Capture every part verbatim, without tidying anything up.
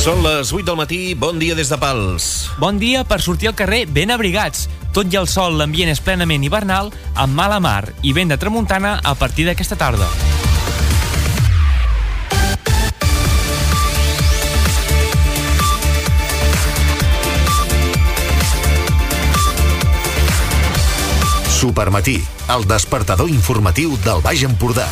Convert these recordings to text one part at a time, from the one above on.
Són les vuit del matí, bon dia des de Pals. Bon dia per sortir al carrer ben abrigats. Tot i el sol, l'ambient és plenament hivernal, amb mala mar i vent de tramuntana a partir d'aquesta tarda. Supermatí, el despertador informatiu del Baix Empordà.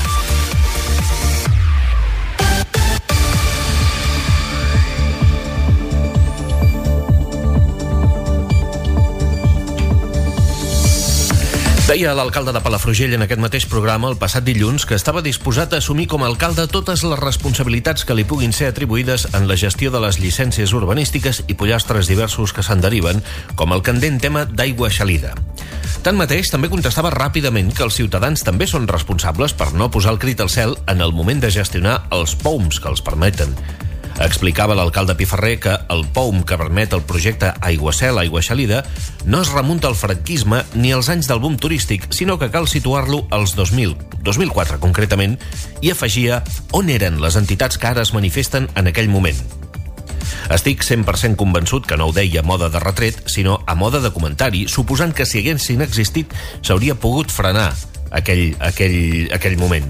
Deia l'alcalde de Palafrugell en aquest mateix programa el passat dilluns que estava disposat a assumir com a alcalde totes les responsabilitats que li puguin ser atribuïdes en la gestió de les llicències urbanístiques i pollastres diversos que se'n deriven, com el candent tema d'aigua xalida. Tanmateix, també contestava ràpidament que els ciutadans també són responsables per no posar el crit al cel en el moment de gestionar els P O Ms que els permeten. Explicava l'alcalde Piferrer que el P O M que permet el projecte Aigüacel, Aigua Xalida no es remunta al franquisme ni als anys del boom turístic, sinó que cal situar-lo als dos mil, dos mil quatre concretament, i afegia on eren les entitats que ara es manifesten en aquell moment. Estic cent per cent convençut que no ho deia a moda de retret, sinó a moda de comentari, suposant que si haguessin existit s'hauria pogut frenar aquell, aquell, aquell moment.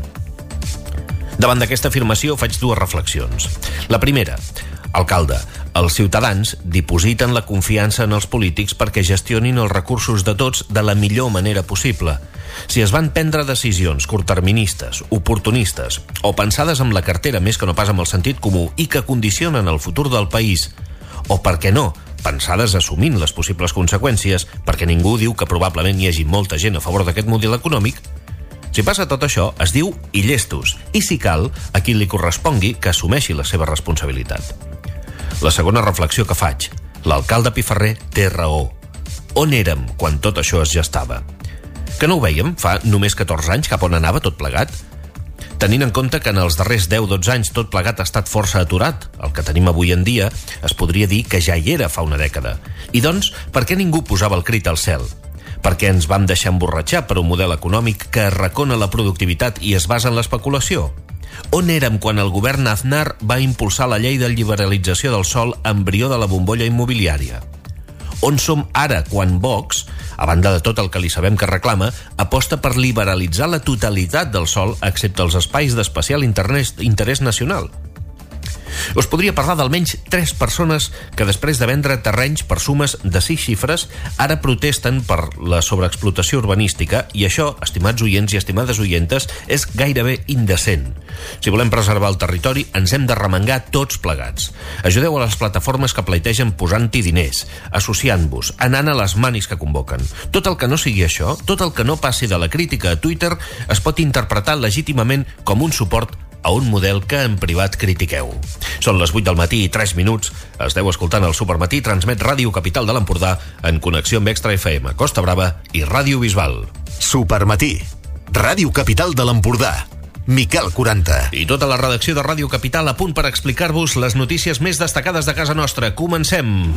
Davant d'aquesta afirmació faig dues reflexions. La primera, alcalde, els ciutadans dipositen la confiança en els polítics perquè gestionin els recursos de tots de la millor manera possible. Si es van prendre decisions curtterministes, oportunistes o pensades amb la cartera més que no pas amb el sentit comú i que condicionen el futur del país, o per què no, pensades assumint les possibles conseqüències, perquè ningú diu que probablement hi hagi molta gent a favor d'aquest model econòmic, si passa tot això, es diu i llestos, i si cal, a qui li correspongui que assumeixi la seva responsabilitat. La segona reflexió que faig, l'alcalde Piferrer té raó. On érem quan tot això es gestava? Que no ho vèiem fa només catorze anys cap on anava tot plegat? Tenint en compte que en els darrers deu a dotze anys tot plegat ha estat força aturat, el que tenim avui en dia es podria dir que ja hi era fa una dècada. I doncs, per què ningú posava el crit al cel? Perquè ens vam deixar emborratxar per un model econòmic que arracona la productivitat i es basa en l'especulació? On érem quan el govern Aznar va impulsar la llei de liberalització del sòl, embrió de la bombolla immobiliària? On som ara quan Vox, a banda de tot el que li sabem que reclama, aposta per liberalitzar la totalitat del sòl excepte els espais d'especial interès, interès nacional? Us podria parlar d'almenys tres persones que després de vendre terrenys per sumes de sis xifres ara protesten per la sobreexplotació urbanística i això, estimats oients i estimades oientes, és gairebé indecent. Si volem preservar el territori, ens hem de remengar tots plegats. Ajudeu a les plataformes que pleitegen posant-hi diners, associant-vos, anant a les manis que convoquen. Tot el que no sigui això, tot el que no passi de la crítica a Twitter, es pot interpretar legítimament com un suport a un model que en privat critiqueu. Són les vuit del matí i tres minuts. Esteu escoltant el Supermatí, transmet Ràdio Capital de l'Empordà en connexió amb Extra F M, Costa Brava i Ràdio Bisbal. Supermatí, Ràdio Capital de l'Empordà. Miquel quaranta. I tota la redacció de Ràdio Capital a punt per explicar-vos les notícies més destacades de casa nostra. Comencem!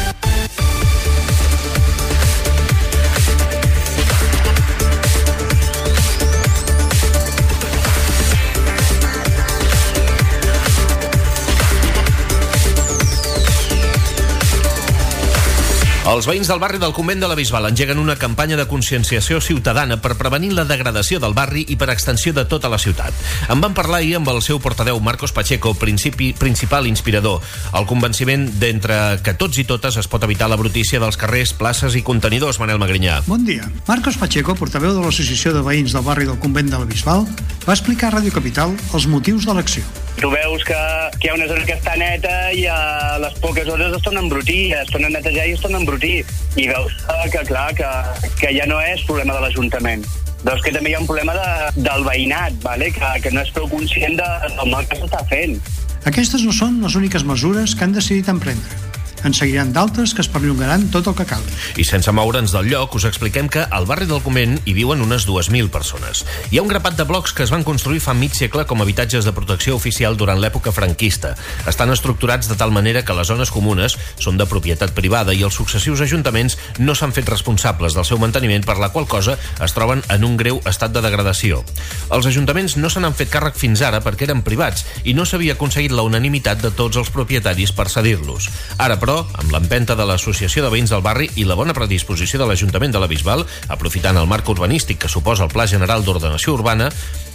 Els veïns del barri del Convent de la Bisbal engeguen una campanya de conscienciació ciutadana per prevenir la degradació del barri i per extensió de tota la ciutat. En van parlar ahir amb el seu portaveu Marcos Pacheco, principi, principal inspirador, el convenciment d'entre que tots i totes es pot evitar la brutícia dels carrers, places i contenidors. Manel Magrinyà. Bon dia. Marcos Pacheco, portaveu de l'Associació de Veïns del barri del Convent de la Bisbal, va explicar a Ràdio Capital els motius de l'acció. Tu veus que, que hi ha una zona que està neta i a les poques hores es torna a embrutir, es torna a netejar i es torna a embrutir. I veus que, clar, que, que ja no és problema de l'Ajuntament. Veus que també hi ha un problema de, del veïnat, vale? que, que no és prou conscient de, del mal que s'està fent. Aquestes no són les úniques mesures que han decidit emprendre. En seguiran d'altres que es perllongaran tot el que cal. I sense moure'ns del lloc, us expliquem que al barri del Convent hi viuen unes dues mil persones. Hi ha un grapat de blocs que es van construir fa mig segle com a habitatges de protecció oficial durant l'època franquista. Estan estructurats de tal manera que les zones comunes són de propietat privada i els successius ajuntaments no s'han fet responsables del seu manteniment, per la qual cosa es troben en un greu estat de degradació. Els ajuntaments no se n'han fet càrrec fins ara perquè eren privats i no s'havia aconseguit la unanimitat de tots els propietaris per cedir-los. Ara, però, amb l'empenta de l'Associació de Veïns del Barri i la bona predisposició de l'Ajuntament de la Bisbal, aprofitant el marc urbanístic que suposa el Pla General d'Ordenació Urbana,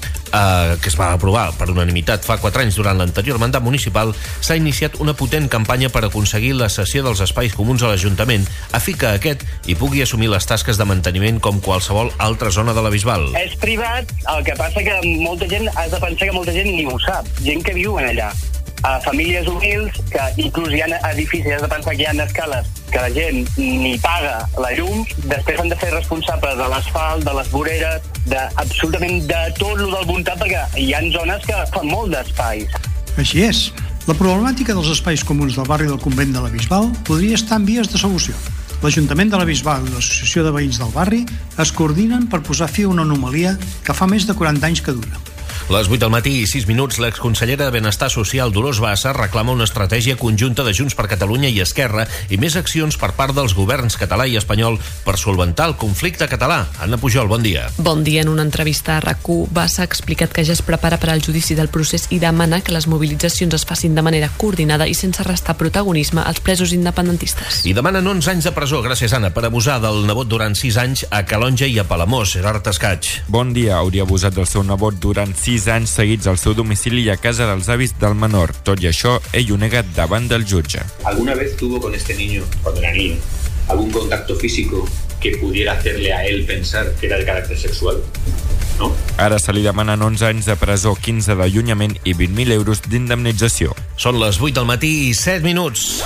eh, que es va aprovar per unanimitat fa quatre anys durant l'anterior mandat municipal, s'ha iniciat una potent campanya per aconseguir la cessió dels espais comuns a l'Ajuntament, a fi que aquest hi pugui assumir les tasques de manteniment com qualsevol altra zona de la Bisbal. És privat, el que passa que molta gent, has de pensar que molta gent ni ho sap, gent que viu en allà. A famílies humils, que inclús hi ha edificis, has de pensar que hi ha escales que la gent ni paga la llum, després han de fer responsables de l'asfalt, de les voreres, de absolutament de tot el del voltant, perquè hi ha zones que fan molt d'espais. Així és. La problemàtica dels espais comuns del barri del Convent de la Bisbal podria estar en vies de solució. L'Ajuntament de la Bisbal i l'Associació de Veïns del Barri es coordinen per posar fi a una anomalia que fa més de quaranta anys que dura. Les vuit del matí i sis minuts, l'exconsellera de Benestar Social, Dolors Bassa, reclama una estratègia conjunta de Junts per Catalunya i Esquerra i més accions per part dels governs català i espanyol per solventar el conflicte català. Anna Pujol, bon dia. Bon dia. En una entrevista a RAC u, Bassa ha explicat que ja es prepara per al judici del procés i demana que les mobilitzacions es facin de manera coordinada i sense restar protagonisme als presos independentistes. I demanen onze anys de presó, gràcies Anna, per abusar del nebot durant sis anys a Calonja i a Palamós. Gerard Escaig. Bon dia. Hauria abusat del seu nebot durant sis anys seguits al seu domicili i a casa dels avis del menor. Tot i això, ell ho nega davant del jutge. ¿Alguna vez tuvo con este niño, cuando era niño, algún contacto físico que pudiera hacerle a él pensar que era de carácter sexual? ¿No? Ara se li demanen onze anys de presó, quinze d'allunyament i vint mil euros d'indemnització. Són les vuit del matí i set minuts.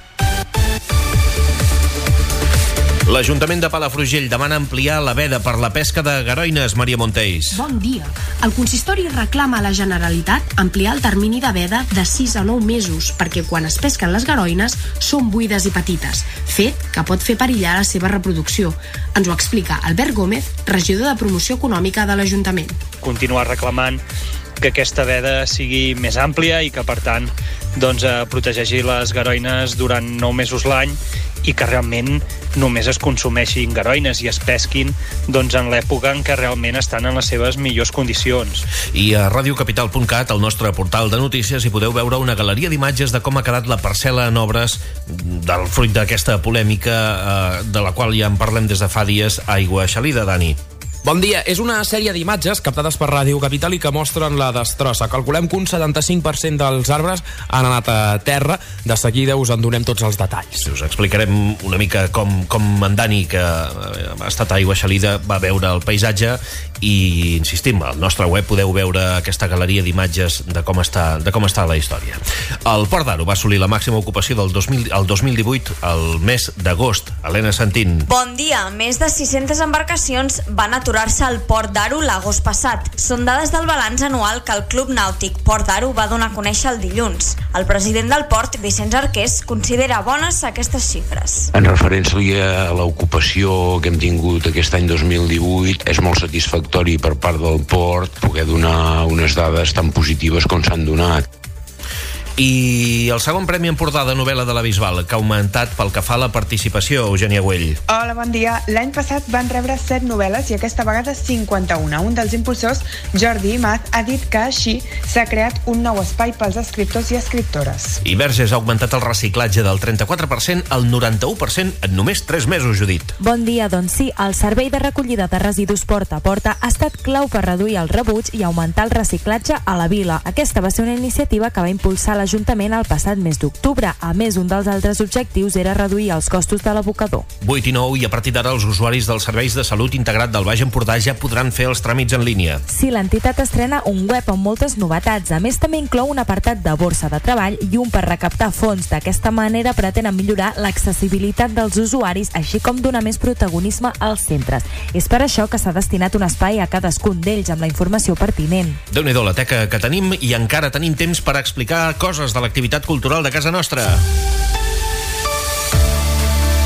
L'Ajuntament de Palafrugell demana ampliar la veda per la pesca de garoines. Maria Monteis. Bon dia. El consistori reclama a la Generalitat ampliar el termini de veda de sis a nou mesos perquè quan es pesquen les garoines són buides i petites, fet que pot fer perillar la seva reproducció. Ens ho explica Albert Gómez, regidor de Promoció Econòmica de l'Ajuntament. Continuar reclamant que aquesta veda sigui més àmplia i que, per tant, doncs, eh, protegeixi les garoines durant nou mesos l'any i que realment només es consumeixin garoines i es pesquin doncs, en l'època en què realment estan en les seves millors condicions. I a radiocapital punt cat, al nostre portal de notícies, hi podeu veure una galeria d'imatges de com ha quedat la parcel·la en obres del fruit d'aquesta polèmica eh, de la qual ja en parlem des de fa dies a Aigua Xalida. Dani. Bon dia. És una sèrie d'imatges captades per Ràdio Capital i que mostren la destrossa. Calculem que un setanta-cinc per cent dels arbres han anat a terra. De seguida us en donem tots els detalls. Us explicarem una mica com, com en Dani, que ha estat a Aigua Xalida, va veure el paisatge i, insistim, al nostre web podeu veure aquesta galeria d'imatges de com està, de com està la història. El Port d'Aro va assolir la màxima ocupació del dos mil, el dos mil divuit, el mes d'agost. Helena Santín. Bon dia. Més de sis-centes embarcacions van aturar-se al Port d'Aro l'agost passat. Són dades del balanç anual que el Club Nàutic Port d'Aro va donar a conèixer el dilluns. El president del port, Vicenç Arqués, considera bones aquestes xifres. En referència a l'ocupació que hem tingut aquest any dos mil divuit, és molt satisfactori per part del port poder donar unes dades tan positives com s'han donat. I el segon Premi Empordà de novel·la de la Bisbal, que ha augmentat pel que fa a la participació. Eugènia Güell. Hola, bon dia. L'any passat van rebre set novel·les i aquesta vegada cinquanta-una. Un dels impulsors, Jordi Imaz, ha dit que així s'ha creat un nou espai pels escriptors i escriptores. I Verges ha augmentat el reciclatge del trenta-quatre per cent al noranta-u per cent en només tres mesos, Judit. Bon dia, doncs sí, el servei de recollida de residus porta a porta ha estat clau per reduir el rebuig i augmentar el reciclatge a la vila. Aquesta va ser una iniciativa que va impulsar l'Ajuntament el passat mes d'octubre. A més, un dels altres objectius era reduir els costos de l'abocador. vuit i nou, i a partir d'ara els usuaris dels serveis de salut integrat del Baix Empordà ja podran fer els tràmits en línia. Sí, l'entitat estrena un web amb moltes novetats. A més, també inclou un apartat de borsa de treball i un per recaptar fons. D'aquesta manera pretenen millorar l'accessibilitat dels usuaris, així com donar més protagonisme als centres. És per això que s'ha destinat un espai a cadascun d'ells amb la informació pertinent. Déu-n'hi-do la teca que tenim, i encara tenim temps per explicar coses de l'activitat cultural de casa nostra.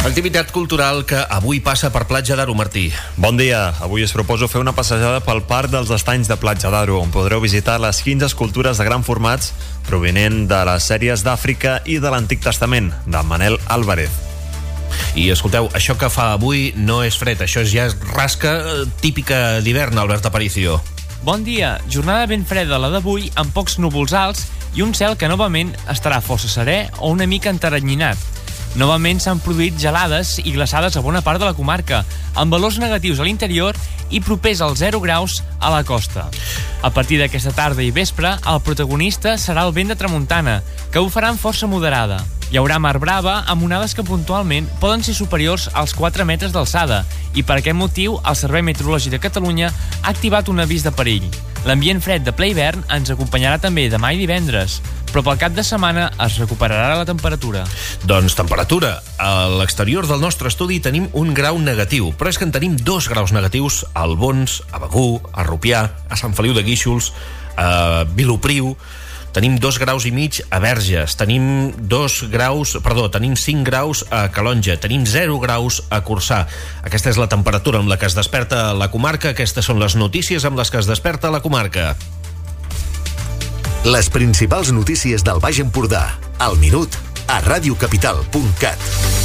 Activitat cultural que avui passa per Platja d'Aro, Martí. Bon dia. Avui us proposo fer una passejada pel Parc dels Estanys de Platja d'Aro, on podreu visitar les quinze escultures de gran formats provinent de les sèries d'Àfrica i de l'Antic Testament, de Manel Álvarez. I escolteu, això que fa avui no és fred, això ja és rasca típica d'hivern, Albert Aparicio. Bon dia. Jornada ben freda la d'avui, amb pocs núvols alts i un cel que novament estarà força serè o una mica enteranyinat. Novament s'han produït gelades i glaçades a bona part de la comarca, amb valors negatius a l'interior i propers als zero graus a la costa. A partir d'aquesta tarda i vespre, el protagonista serà el vent de tramuntana, que ho farà amb força moderada. Hi haurà mar brava amb onades que puntualment poden ser superiors als quatre metres d'alçada i per aquest motiu el Servei Meteorològic de Catalunya ha activat un avís de perill. L'ambient fred de ple hivern ens acompanyarà també demà i divendres, però pel cap de setmana es recuperarà la temperatura. Doncs temperatura. A l'exterior del nostre estudi tenim un grau negatiu, però és que en tenim dos graus negatius a Albons, a Begur, a Rupià, a Sant Feliu de Guíxols, a Vilopriu. Tenim dos graus i mig a Verges, tenim dos graus, perdó, tenim cinc graus a Calonja, tenim zero graus a Corçà. Aquesta és la temperatura amb la que es desperta la comarca, aquestes són les notícies amb les que es desperta la comarca. Les principals notícies del Baix Empordà, al minut, a radiocapital punt cat.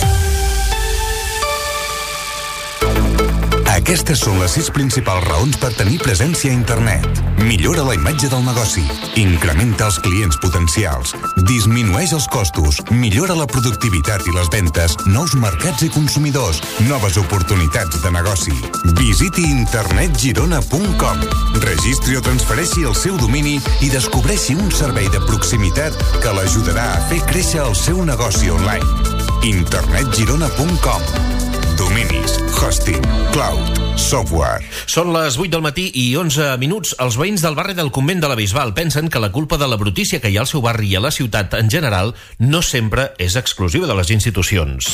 Aquestes són les sis principals raons per tenir presència a internet. Millora la imatge del negoci, incrementa els clients potencials, disminueix els costos, millora la productivitat i les ventes, nous mercats i consumidors, noves oportunitats de negoci. Visiti internet girona punt com, registri o transfereixi el seu domini i descobreixi un servei de proximitat que l'ajudarà a fer créixer el seu negoci online. internet girona punt com. Dominis, hosting, cloud, software. Són les vuit del matí i onze minuts. Els veïns del barri del Convent de la Bisbal pensen que la culpa de la brutícia que hi ha al seu barri i a la ciutat en general no sempre és exclusiva de les institucions.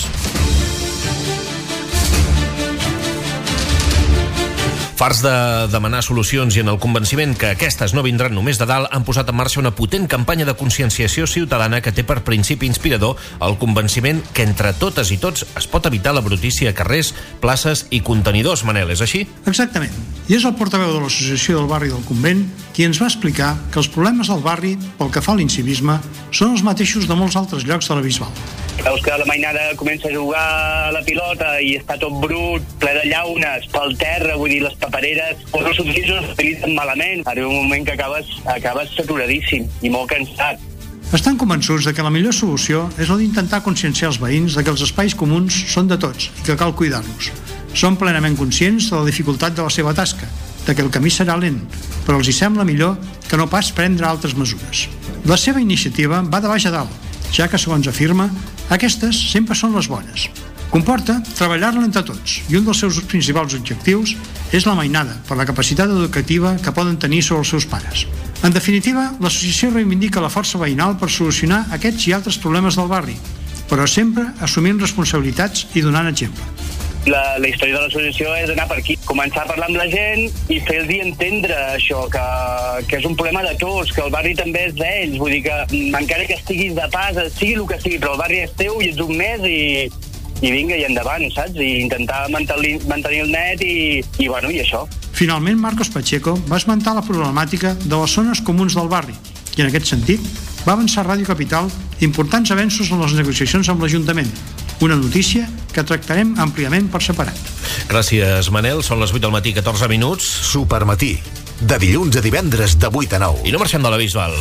Farts de demanar solucions i en el convenciment que aquestes no vindran només de dalt, han posat en marxa una potent campanya de conscienciació ciutadana que té per principi inspirador el convenciment que entre totes i tots es pot evitar la brutícia a carrers, places i contenidors. Manel, és així? Exactament. I és el portaveu de l'Associació del Barri del Convent qui ens va explicar que els problemes del barri, pel que fa a l'incivisme, són els mateixos de molts altres llocs de la Bisbal. Veus que la mainada comença a jugar a la pilota i està tot brut, ple de llaunes, pel terra, vull dir, les papereres, o no s'utilitzen, s'utilitzen malament. Arriba un moment que acabes, acabes saturadíssim i molt cansat. Estan convençuts de que la millor solució és la d'intentar conscienciar els veïns de que els espais comuns són de tots i que cal cuidar-los. Són plenament conscients de la dificultat de la seva tasca, de que el camí serà lent, però els hi sembla millor que no pas prendre altres mesures. La seva iniciativa va de baix a dalt, ja que, segons afirma, aquestes sempre són les bones. Comporta treballar-la entre tots i un dels seus principals objectius és la mainada, per la capacitat educativa que poden tenir sobre els seus pares. En definitiva, l'associació reivindica la força veïnal per solucionar aquests i altres problemes del barri, però sempre assumint responsabilitats i donant exemple. La, la història de l'associació és anar per aquí, començar a parlar amb la gent i fer-los entendre això, que, que és un problema de tots, que el barri també és d'ells, vull dir que encara que estiguis de pas, sigui el que sigui, però el barri és teu i ets un mes i, i vinga, i endavant, saps? I intentar mantenir, mantenir el net i, i, bueno, i això. Finalment, Marcos Pacheco va esmentar la problemàtica de les zones comuns del barri i, en aquest sentit, va avançar a Ràdio Capital importants avenços en les negociacions amb l'Ajuntament. Una notícia que tractarem àmpliament per separat. Gràcies, Manel. Són les vuit del matí, catorze minuts. Supermatí, de dilluns a divendres de vuit a nou. I no marxem de la Bisbal.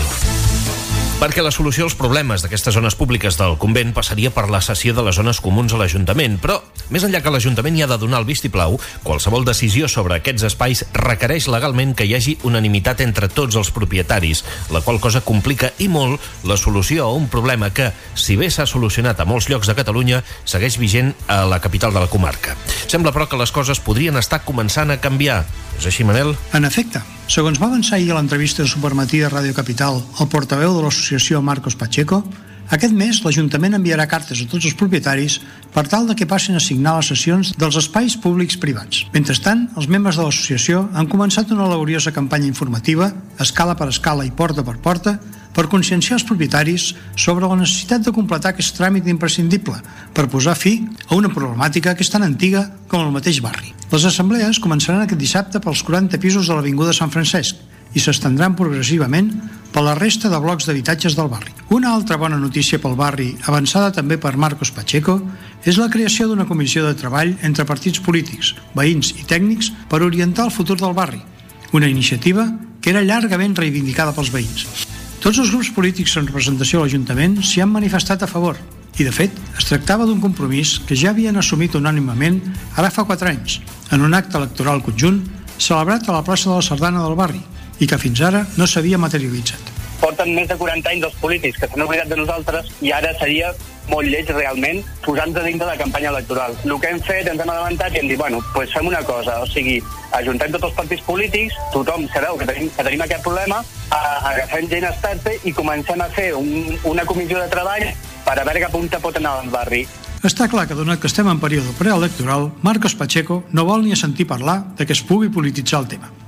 Perquè la solució als problemes d'aquestes zones públiques del convent passaria per la cessió de les zones comuns a l'Ajuntament, però més enllà que l'Ajuntament hi ha de donar el vistiplau, qualsevol decisió sobre aquests espais requereix legalment que hi hagi unanimitat entre tots els propietaris, la qual cosa complica i molt la solució a un problema que, si bé s'ha solucionat a molts llocs de Catalunya, segueix vigent a la capital de la comarca. Sembla, però, que les coses podrien estar començant a canviar. És així, Manel? En efecte. Segons va avançar ahir a l'entrevista de Supermatí de Ràdio Capital el portaveu de l'associació Marcos Pacheco, aquest mes l'Ajuntament enviarà cartes a tots els propietaris per tal de que passin a signar les cessions dels espais públics privats. Mentrestant, els membres de l'associació han començat una laboriosa campanya informativa, escala per escala i porta per porta, per conscienciar els propietaris sobre la necessitat de completar aquest tràmit imprescindible per posar fi a una problemàtica que és tan antiga com el mateix barri. Les assemblees començaran aquest dissabte pels quaranta pisos de l'Avinguda Sant Francesc i s'estendran progressivament per la resta de blocs d'habitatges del barri. Una altra bona notícia pel barri, avançada també per Marcos Pacheco, és la creació d'una comissió de treball entre partits polítics, veïns i tècnics per orientar el futur del barri, una iniciativa que era llargament reivindicada pels veïns. Tots els grups polítics en representació a l'Ajuntament s'hi han manifestat a favor i, de fet, es tractava d'un compromís que ja havien assumit unànimement ara fa quatre anys, en un acte electoral conjunt celebrat a la plaça de la Sardana del barri i que fins ara no s'havia materialitzat. Porten més de quaranta anys els polítics que s'han oblidat de nosaltres i ara seria molt lleig realment posar-nos a dintre de la campanya electoral. El que hem fet, ens hem adelantat i hem dit, bueno, doncs fem una cosa, o sigui, ajuntem tots els partits polítics, tothom sabeu que tenim, que tenim aquest problema, agafem gent experta i comencem a fer un, una comissió de treball per a veure cap on pot anar el barri. Està clar que, donat que estem en període preelectoral, Marcos Pacheco no vol ni sentir parlar de que es pugui polititzar el tema.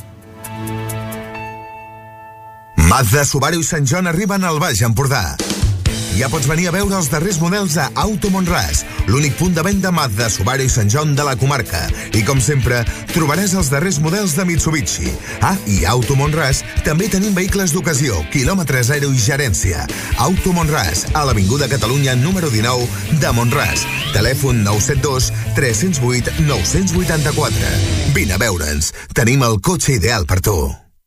Mazda, Subaru i Sant John arriben al Baix Empordà. Ja pots venir a veure els darrers models a Auto Mont-ras, l'únic punt de venda Mazda, Subaru i Sant John de la comarca. I com sempre, trobaràs els darrers models de Mitsubishi. Ah, i a Auto Mont-ras també tenim vehicles d'ocasió, quilòmetre zero i gerència. Auto Mont-ras, a l'Avinguda Catalunya número dinou de Mont-ras. Telèfon nou set dos tres zero vuit nou vuit quatre. Vine a veure'ns. Tenim el cotxe ideal per tu.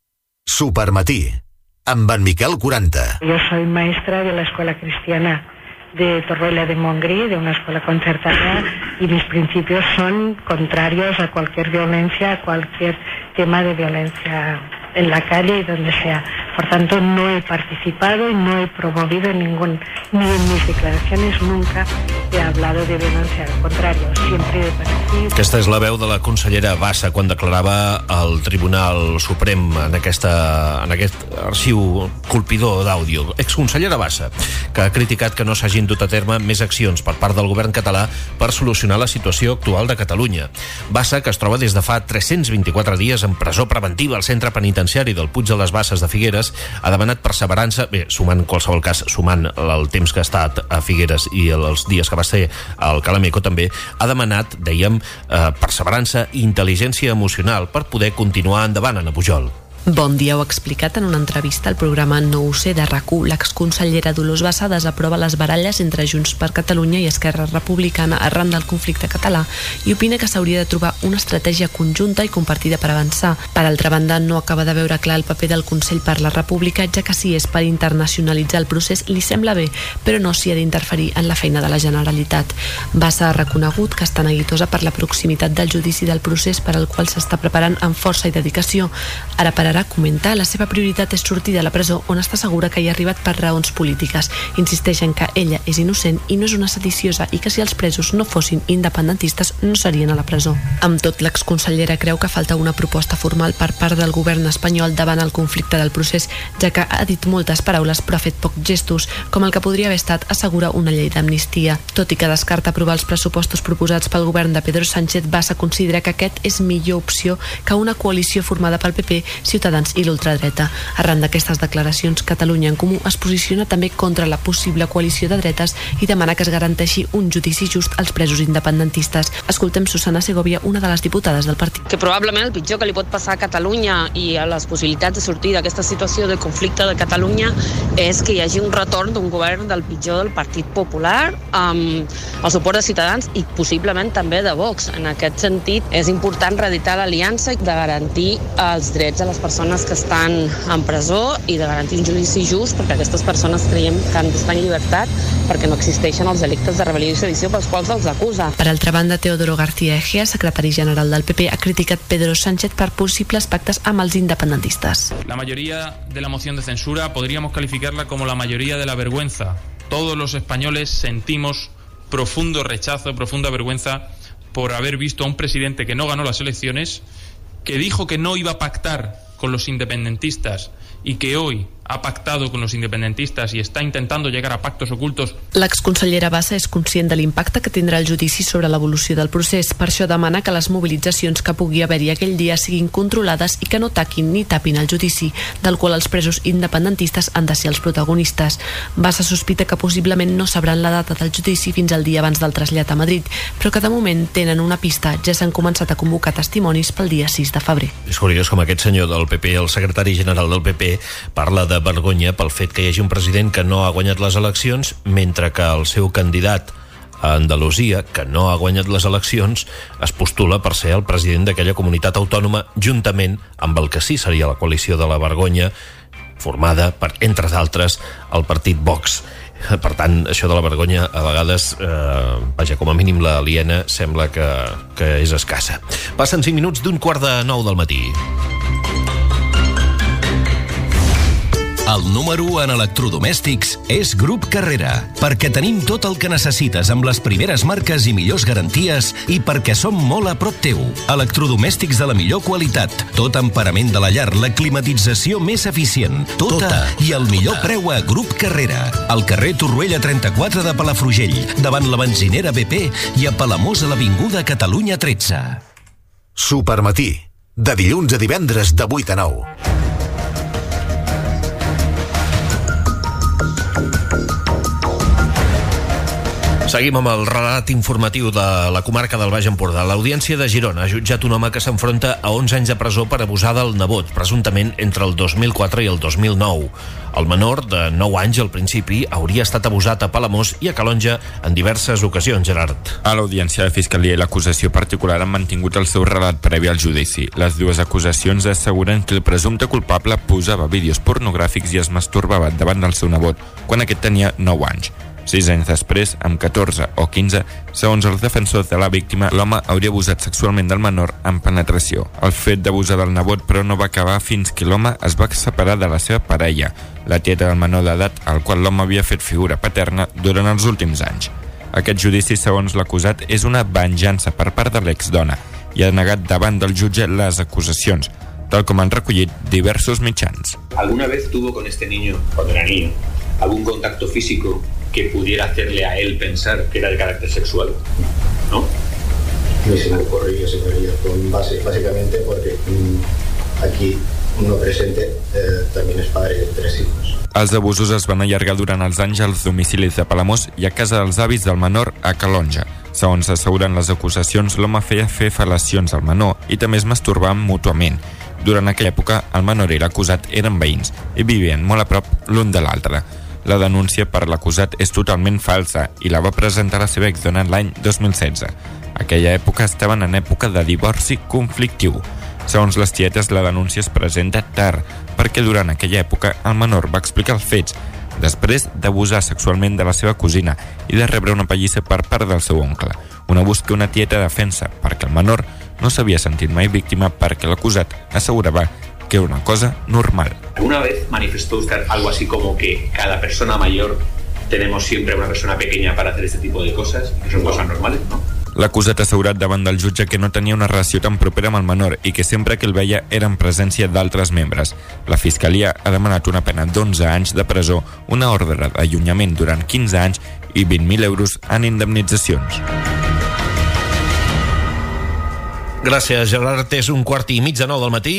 Supermatí, amb en Miquel quaranta. Yo soy maestra de la Escuela Cristiana de Torroella de Montgrí, de una escuela concertada, y mis principios son contrarios a cualquier violencia, a cualquier tema de violencia en la calle y donde sea. Por tanto, no he participado y no he promovido ningún, ni en mis declaraciones nunca he hablado de violencia, al contrario, siempre he participado. Aquesta és la veu de la consellera Bassa quan declarava al Tribunal Suprem en, aquesta, en aquest arxiu colpidor d'àudio. Exconsellera Bassa, que ha criticat que no s'hagin dut a terme més accions per part del govern català per solucionar la situació actual de Catalunya. Bassa, que es troba des de fa tres-cents vint-i-quatre dies en presó preventiva al centre penitenciari del Puig de les Basses de Figueres, ha demanat perseverança, bé, sumant en qualsevol cas, sumant el temps que ha estat a Figueres i els dies que va ser al Calameco també, ha demanat, dèiem, eh, perseverança i intel·ligència emocional per poder continuar endavant en Pujol. Bon dia, ho ha explicat en una entrevista al programa nou u ce de RAC u. L'exconsellera Dolors Bassa desaprova les baralles entre Junts per Catalunya i Esquerra Republicana arran del conflicte català i opina que s'hauria de trobar una estratègia conjunta i compartida per avançar. Per altra banda, no acaba de veure clar el paper del Consell per la República, ja que si és per internacionalitzar el procés li sembla bé, però no s'hi ha d'interferir en la feina de la Generalitat. Bassa ha reconegut que està neguitosa per la proximitat del judici del procés per al qual s'està preparant amb força i dedicació. Ara per ara comentar, la seva prioritat és sortir de la presó, on està segura que hi ha arribat per raons polítiques. Insisteix en que ella és innocent i no és una sediciosa i que si els presos no fossin independentistes no serien a la presó. Amb tot, l'exconsellera creu que falta una proposta formal per part del govern espanyol davant el conflicte del procés, ja que ha dit moltes paraules però ha fet pocs gestos, com el que podria haver estat assegurar una llei d'amnistia. Tot i que descarta aprovar els pressupostos proposats pel govern de Pedro Sánchez, Bassa considera que aquest és millor opció que una coalició formada pel P P, Ciutadans i l'ultradreta. Arran d'aquestes declaracions, Catalunya en Comú es posiciona també contra la possible coalició de dretes i demana que es garanteixi un judici just als presos independentistes. Escoltem Susana Segovia, una de les diputades del partit. Que probablement el pitjor que li pot passar a Catalunya i a les possibilitats de sortir d'aquesta situació de conflicte de Catalunya és que hi hagi un retorn d'un govern del pitjor del Partit Popular amb el suport de Ciutadans i possiblement també de Vox. En aquest sentit, és important reeditar l'aliança de garantir els drets a les persones que estan en presó i de garantir un judici just perquè aquestes persones creiem que han d'estar en llibertat perquè no existeixen els delictes de rebel·lió i sedició pels quals els acusa. Per altra banda, Teodoro García Egea, secretari general del P P, ha criticat Pedro Sánchez per possibles pactes amb els independentistes. La mayoría de la moción de censura podríamos calificarla como la mayoría de la vergüenza. Todos los españoles sentimos profundo rechazo, profunda vergüenza por haber visto a un presidente que no ganó las elecciones, que dijo que no iba a pactar con los independentistas y que hoy ha pactado con los independentistas y está intentando llegar a pactos ocultos. L'exconsellera Bassa és conscient de l'impacte que tindrà el judici sobre l'evolució del procés. Per això demana que les mobilitzacions que pugui haver-hi aquell dia siguin controlades i que no taquin ni tapin el judici, del qual els presos independentistes han de ser els protagonistes. Bassa sospita que possiblement no sabran la data del judici fins al dia abans del trasllat a Madrid, però que de moment tenen una pista. Ja s'han començat a convocar testimonis pel dia sis de febrer. És curiós com aquest senyor del P P, el secretari general del P P, parla de vergonya pel fet que hi hagi un president que no ha guanyat les eleccions, mentre que el seu candidat a Andalusia, que no ha guanyat les eleccions, es postula per ser el president d'aquella comunitat autònoma, juntament amb el que sí seria la coalició de la vergonya, formada per, entre d'altres, el partit Vox. Per tant, això de la vergonya a vegades, eh, vaja, com a mínim l'aliena sembla que, que és escassa. Passen cinc minuts d'un quart de nou del matí. El número u en electrodomèstics és Grup Carrera, perquè tenim tot el que necessites amb les primeres marques i millors garanties i perquè som molt a prop teu. Electrodomèstics de la millor qualitat, tot amb parament de la llar, la climatització més eficient, tota, tota i el millor tota. Preu a Grup Carrera. Al carrer Torroella trenta-quatre de Palafrugell, davant la benzinera B P i a Palamós a l'avinguda Catalunya tretze. Supermatí, de dilluns a divendres de vuit a nou. Seguim amb el relat informatiu de la comarca del Baix Empordà. L'Audiència de Girona ha jutjat un home que s'enfronta a onze anys de presó per abusar del nebot, presumptament entre el dos mil quatre i el dos mil nou. El menor, de nou anys al principi, hauria estat abusat a Palamós i a Calonja en diverses ocasions, Gerard. A l'Audiència de Fiscalia i l'acusació particular han mantingut el seu relat previ al judici. Les dues acusacions asseguren que el presumpte culpable posava vídeos pornogràfics i es masturbava davant del seu nebot quan aquest tenia nou anys. Sis anys després, amb catorze o quinze, segons els defensors de la víctima, l'home hauria abusat sexualment del menor amb penetració. El fet d'abusar del nebot, però, no va acabar fins que l'home es va separar de la seva parella, la tieta del menor d'edat, al qual l'home havia fet figura paterna durant els últims anys. Aquest judici, segons l'acusat, és una venjança per part de l'exdona i ha negat davant del jutge les acusacions, tal com han recollit diversos mitjans. ¿Alguna vez tuvo con este niño, cuando era niño, algún contacto físico que pudiera hacerle a él pensar que era de carácter sexual? ¿No? Ni se me ocurrió, señoría, con base, básicamente porque mmm, aquí uno presente eh, también es padre de tres hijos. Els abusos es van allargar durant els anys als domicilis de Palamós i a casa dels avis del menor a Calonja. Segons asseguren les acusacions, l'home feia fer fel·lacions al menor i també es masturbaven mútuament. Durant aquella època, el menor i l'acusat eren veïns i vivien molt a prop l'un de l'altre. La denúncia per l'acusat és totalment falsa i la va presentar la seva exdona l'any dos mil setze. Aquella època estaven en època de divorci conflictiu. Segons les tietes, la denúncia es presenta tard, perquè durant aquella època el menor va explicar els fets, després d'abusar sexualment de la seva cosina i de rebre una pallissa per part del seu oncle. Un abús que una tieta defensa, perquè el menor no s'havia sentit mai víctima perquè l'acusat assegurava que era una cosa normal. ¿Alguna vez manifestó usted algo así como que cada persona mayor tenemos siempre a una persona pequeña para hacer este tipo de cosas, que son cosas normales, no? L'acusat ha assegurat davant del jutge que no tenia una relació tan propera amb el menor i que sempre que el veia era en presència d'altres membres. La Fiscalia ha demanat una pena d'onze anys de presó, una ordre d'allunyament durant quinze anys i vint mil euros en indemnitzacions. Gràcies, Gerard. És un quart i mig de nou del matí.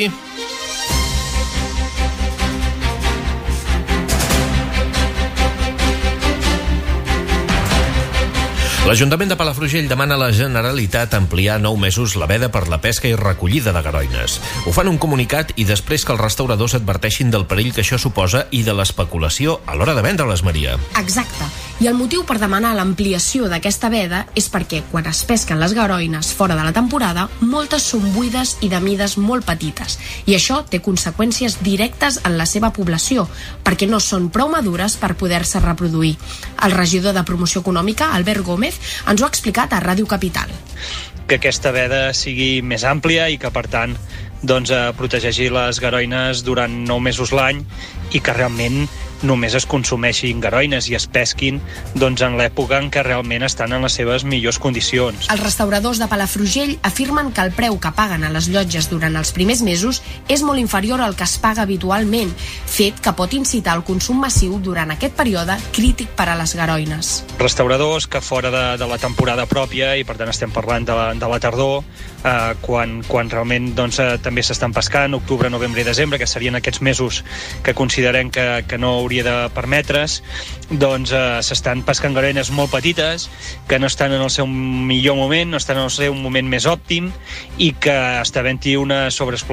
L'Ajuntament de Palafrugell demana a la Generalitat ampliar nou mesos la veda per la pesca i recollida de garoines. Ho fan un comunicat i després que els restauradors adverteixin del perill que això suposa i de l'especulació a l'hora de vendre-les, Maria. Exacte. I el motiu per demanar l'ampliació d'aquesta veda és perquè quan es pesquen les garoines fora de la temporada, moltes són buides i de mides molt petites. I això té conseqüències directes en la seva població, perquè no són prou madures per poder-se reproduir. El regidor de Promoció Econòmica, Albert Gómez, ens ho ha explicat a Ràdio Capital. Que aquesta veda sigui més àmplia i que, per tant, doncs, eh, protegeixi les garoines durant nou mesos l'any i que realment només es consumeixin garoines i es pesquin doncs, en l'època en què realment estan en les seves millors condicions. Els restauradors de Palafrugell afirmen que el preu que paguen a les llotges durant els primers mesos és molt inferior al que es paga habitualment, fet que pot incitar al consum massiu durant aquest període crític per a les garoines. Restauradors que fora de, de la temporada pròpia, i per tant estem parlant de la, de la tardor, eh, quan, quan realment doncs, eh, també s'estan pescant, octubre, novembre i desembre, que serien aquests mesos que considerem que, que no hauria de permetre's, doncs eh, s'estan pescant garoines molt petites, que no estan en el seu millor moment, no estan en el seu moment més òptim, i que està havent-hi una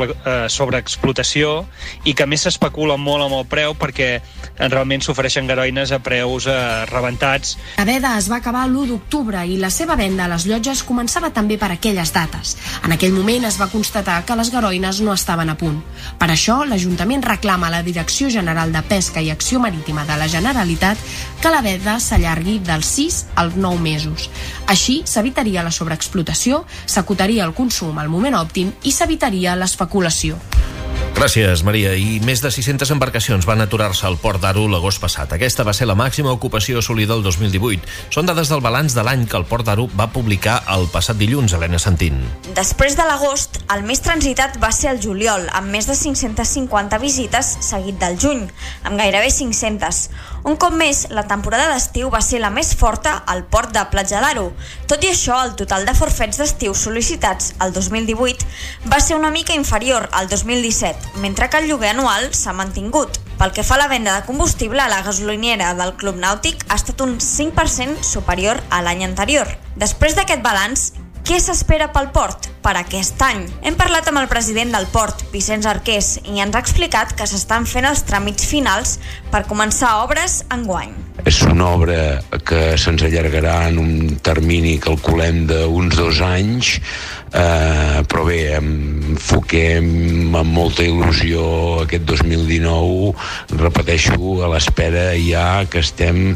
sobreexplotació i que a més s'especula molt amb el preu perquè realment s'ofereixen garoines a preus eh, rebentats. La veda es va acabar l'u d'octubre i la seva venda a les llotges començava també per aquelles dates. En aquell moment es va constatar que les garoines no estaven a punt. Per això, l'Ajuntament reclama a la Direcció General de Pesca i Acció Marítima de la Generalitat que la veda s'allargui dels sis als nou mesos. Així s'evitaria la sobreexplotació, s'acotaria el consum al moment òptim i s'evitaria l'especulació. Gràcies, Maria. I més de sis-centes embarcacions van aturar-se al Port d'Aro l'agost passat. Aquesta va ser la màxima ocupació assolida el dos mil divuit. Són dades del balanç de l'any que el Port d'Aro va publicar el passat dilluns, Helena Santín. Després de l'agost, el més transitat va ser el juliol, amb més de cinc-centes cinquanta visites, seguit del juny, amb gairebé cinc-centes. Un cop més, la temporada d'estiu va ser la més forta al Port de Platja d'Aro. Tot i això, el total de forfets d'estiu sol·licitats el dos mil divuit va ser una mica inferior al dos mil disset, mentre que el lloguer anual s'ha mantingut. Pel que fa a la venda de combustible, la gasolinera del Club Nàutic ha estat un cinc per cent superior a l'any anterior. Després d'aquest balanç, què s'espera pel port per aquest any? Hem parlat amb el president del port, Vicenç Arqués, i ens ha explicat que s'estan fent els tràmits finals per començar obres enguany. És una obra que se'ns allargarà en un termini, calculem, d'uns dos anys, eh, però bé, enfoquem amb molta il·lusió aquest dos mil dinou, repeteixo, a l'espera ja que estem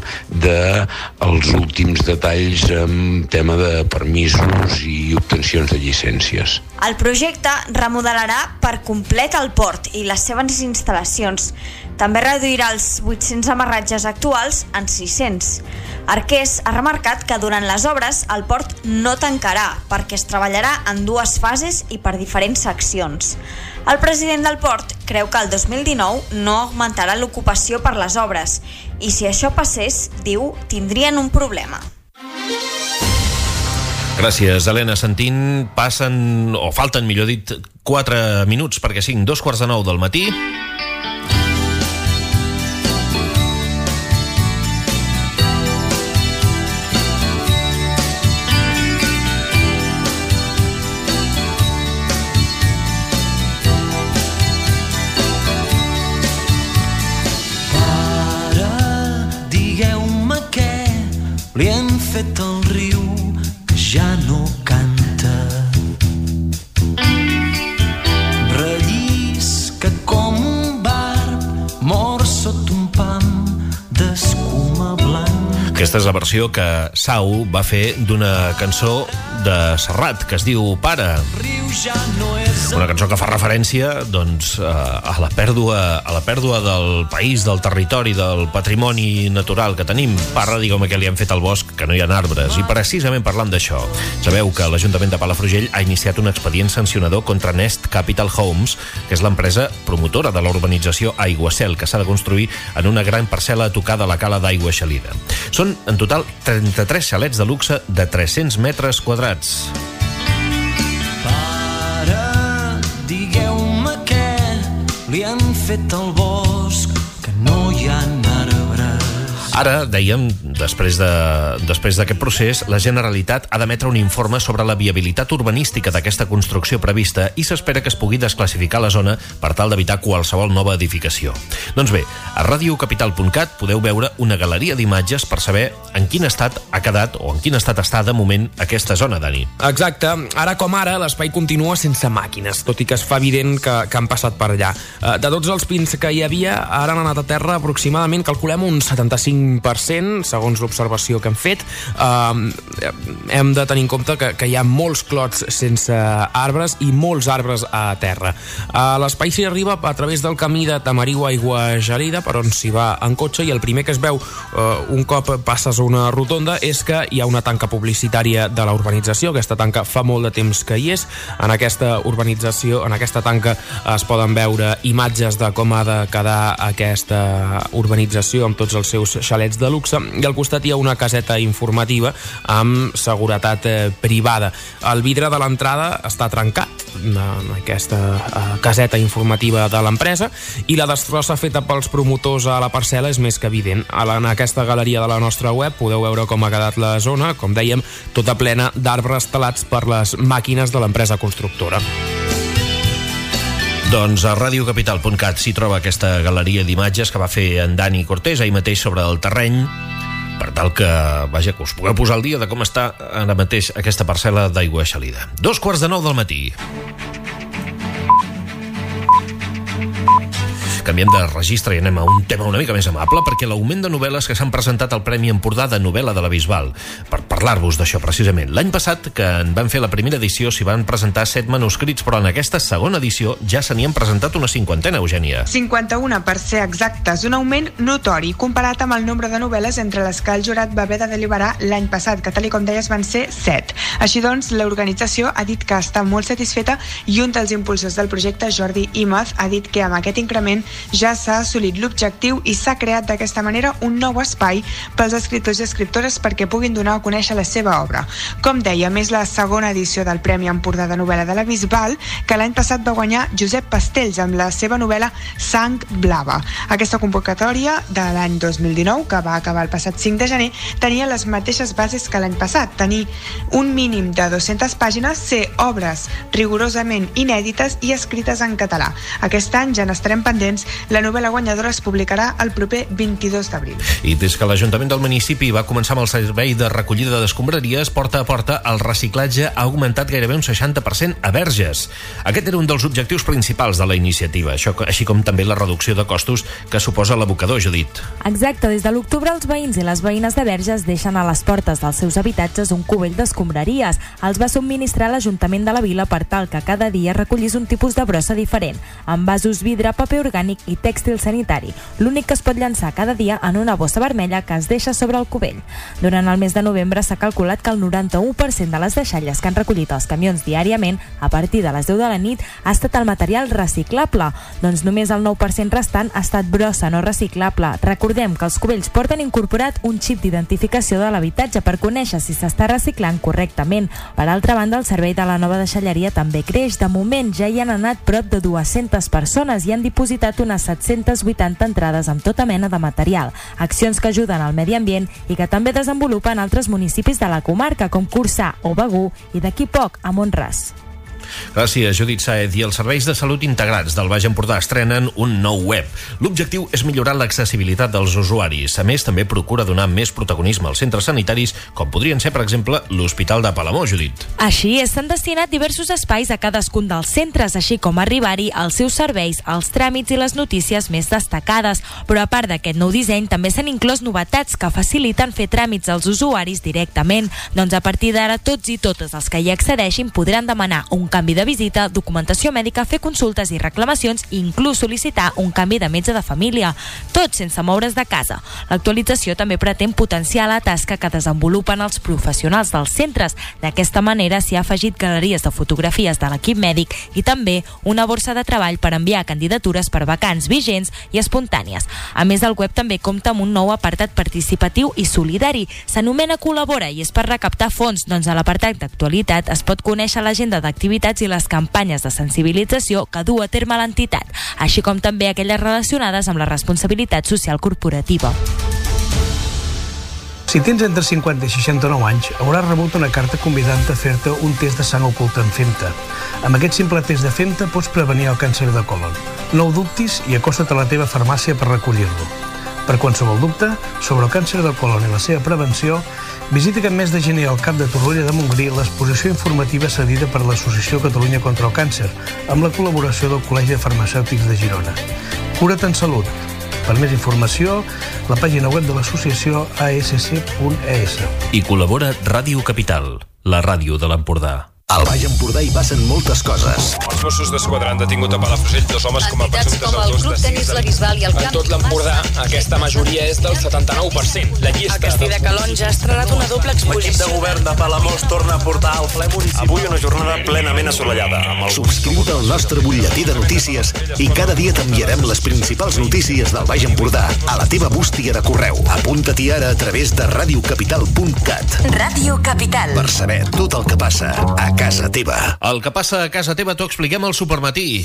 dels últims detalls en tema de permisos i obtencions de llicències. El projecte remodelarà per complet el port i les seves instal·lacions. També reduirà els vuit-cents amarratges actuals en sis-cents. Arqués ha remarcat que durant les obres el port no tancarà perquè es treballarà en dues fases i per diferents seccions. El president del port creu que el dos mil dinou no augmentarà l'ocupació per les obres i si això passés, diu, tindrien un problema. Gràcies, Helena Santín. Passen, o falten, millor dit, quatre minuts perquè siguin dos quarts de nou del matí. Li han fet el riu que ja no canta. Rellisca com un barb mort sota un pam d'escuma blanca. Aquesta és la versió que Sau va fer d'una cançó de Serrat que es diu Pare. Una cançó que fa referència doncs, a la pèrdua a la pèrdua del país, del territori, del patrimoni natural que tenim. Parra, digueu-me què li han fet al bosc, que no hi ha arbres. I precisament parlant d'això, sabeu que l'Ajuntament de Palafrugell ha iniciat un expedient sancionador contra Nest Capital Homes, que és l'empresa promotora de la urbanització Aiguacel, que s'ha de construir en una gran parcel·la a tocar de la cala d'Aigua Xalida. Són, en total, trenta-tres xalets de luxe de tres-cents metres quadrats. Digueu-me què li han fet al bosc, que no hi ha arbres. Ara, dèiem, després de, després d'aquest procés, la Generalitat ha d'emetre un informe sobre la viabilitat urbanística d'aquesta construcció prevista i s'espera que es pugui desclassificar la zona per tal d'evitar qualsevol nova edificació. Doncs bé, a radiocapital punt cat podeu veure una galeria d'imatges per saber en quin estat ha quedat o en quin estat està de moment aquesta zona, Dani. Exacte. Ara com ara, l'espai continua sense màquines, tot i que es fa evident que, que han passat per allà. De tots els pins que hi havia, ara han anat a terra aproximadament, calculem, uns setanta-cinc cinc per cent, segons l'observació que hem fet. Eh, hem de tenir en compte que, que hi ha molts clots sense arbres i molts arbres a terra. A l'espai s'hi arriba a través del camí de Tamariu a Aigua Gelida, per on s'hi va en cotxe, i el primer que es veu eh, un cop passes una rotonda és que hi ha una tanca publicitària de la urbanització. Aquesta tanca fa molt de temps que hi és. En aquesta urbanització, en aquesta tanca, es poden veure imatges de com ha de quedar aquesta urbanització amb tots els seus xalets de luxe, i al costat hi ha una caseta informativa amb seguretat eh, privada. El vidre de l'entrada està trencat en aquesta eh, caseta informativa de l'empresa, i la destrossa feta pels promotors a la parcel·la és més que evident. En aquesta galeria de la nostra web podeu veure com ha quedat la zona, com dèiem, tota plena d'arbres talats per les màquines de l'empresa constructora. Doncs a radiocapital punt cat s'hi troba aquesta galeria d'imatges que va fer en Dani Cortés ahir mateix sobre el terreny, per tal que, vaja, que us pugueu posar al dia de com està ara mateix aquesta parcel·la d'Aigua Gelida. Dos quarts de nou del matí. Canviem de registre i anem a un tema una mica més amable, perquè l'augment de novel·les que s'han presentat al Premi Empordà de novel·la de la Bisbal. Per parlar-vos d'això precisament, l'any passat, que en van fer la primera edició, s'hi van presentar set manuscrits, però en aquesta segona edició ja se n'hi han presentat una cinquantena, Eugènia. cinquanta-una, per ser exactes, un augment notori comparat amb el nombre de novel·les entre les que el jurat va haver de deliberar l'any passat, que tal com deies van ser set. Així doncs, l'organització ha dit que està molt satisfeta, i un dels impulsors del projecte, Jordi Imaz, ha dit que amb aquest increment ja s'ha assolit l'objectiu i s'ha creat d'aquesta manera un nou espai pels escriptors i escriptores perquè puguin donar a conèixer la seva obra. Com deia, és la segona edició del Premi Empordà de novel·la de la Bisbal, que l'any passat va guanyar Josep Pastells amb la seva novel·la Sang Blava. Aquesta convocatòria de l'any dos mil dinou, que va acabar el passat cinc de gener, tenia les mateixes bases que l'any passat, tenir un mínim de dues-centes pàgines, ser obres rigorosament inèdites i escrites en català. Aquest any ja n'estarem pendents. La novel·la guanyadora es publicarà el proper vint-i-dos d'abril. I des que l'Ajuntament del municipi va començar amb el servei de recollida d'escombraries, porta a porta el reciclatge ha augmentat gairebé un seixanta per cent a Verges. Aquest era un dels objectius principals de la iniciativa, això, així com també la reducció de costos que suposa l'abocador, Judit. Exacte, des de l'octubre els veïns i les veïnes de Verges deixen a les portes dels seus habitatges un cubell d'escombraries. Els va subministrar l'Ajuntament de la vila per tal que cada dia recollís un tipus de brossa diferent, amb vasos, vidre, paper orgànic i tèxtil sanitari. L'únic que es pot llançar cada dia en una bossa vermella que es deixa sobre el cubell. Durant el mes de novembre s'ha calculat que el noranta-u per cent de les deixalles que han recollit els camions diàriament a partir de les deu de la nit ha estat el material reciclable. Doncs només el nou per cent restant ha estat brossa no reciclable. Recordem que els cubells porten incorporat un xip d'identificació de l'habitatge per conèixer si s'està reciclant correctament. Per altra banda, el servei de la nova deixalleria també creix. De moment ja hi han anat prop de dues-centes persones i han dipositat unes set-cents vuitanta entrades amb tota mena de material, accions que ajuden al medi ambient i que també desenvolupen altres municipis de la comarca, com Corçà o Begur, i d'aquí poc a Mont-ras. Gràcies, Judit Saez. I els serveis de salut integrats del Baix Empordà estrenen un nou web. L'objectiu és millorar l'accessibilitat dels usuaris. A més, també procura donar més protagonisme als centres sanitaris, com podrien ser, per exemple, l'Hospital de Palamós, Judit. Així és, s'han destinat diversos espais a cadascun dels centres, així com arribar-hi als seus serveis, els tràmits i les notícies més destacades. Però a part d'aquest nou disseny, també s'han inclòs novetats que faciliten fer tràmits als usuaris directament. Doncs a partir d'ara, tots i totes els que hi accedeixin podran demanar un canvi de visita, documentació mèdica, fer consultes i reclamacions i inclús sol·licitar un canvi de metge de família, tot sense moure's de casa. L'actualització també pretén potenciar la tasca que desenvolupen els professionals dels centres. D'aquesta manera s'hi ha afegit galeries de fotografies de l'equip mèdic i també una borsa de treball per enviar candidatures per vacants vigents i espontànies. A més, el web també compta amb un nou apartat participatiu i solidari. S'anomena Col·labora i és per recaptar fons, doncs a l'apartat d'actualitat es pot conèixer l'agenda d'activitats i les campanyes de sensibilització que du a terme l'entitat, així com també aquelles relacionades amb la responsabilitat social corporativa. Si tens entre cinquanta i seixanta-nou anys, hauràs rebut una carta convidant a fer-te un test de sang oculta amb Femta. Amb aquest simple test de Femta pots prevenir el càncer de colon. No ho dubtis i acosta't a la teva farmàcia per recollir-lo. Per qualsevol dubte sobre el càncer de colon i la seva prevenció, visita aquest mes de gener al Cap de Torroella de Montgrí l'exposició informativa cedida per l'Associació Catalunya contra el Càncer, amb la col·laboració del Col·legi de Farmacèutics de Girona. Cura't en salut. Per més informació, la pàgina web de l'associació a s c punt e s. I col·labora Ràdio Capital, la ràdio de l'Empordà. Al Baix Empordà hi passen moltes coses. Els Mossos d'Esquadra han detingut a Palafrugell dos homes com a presumptes com el Club Tenis La Bisbal i el Camp. En tot l'Empordà, aquesta majoria és del setanta-nou per cent. La llista... A Castell de Calonja ha estrenat una doble exposició. L'equip de govern de Palamós torna a portar al ple municipal. Avui una jornada plenament assolellada. Subscriu-te al nostre butlletí de notícies i cada dia t'enviarem les principals notícies del Baix Empordà a la teva bústia de correu. Apunta-t'hi ara a través de radiocapital punt cat. Ràdio Capital. Per saber tot el que passa a casa teva. El que passa a casa teva t'ho expliquem al Supermatí.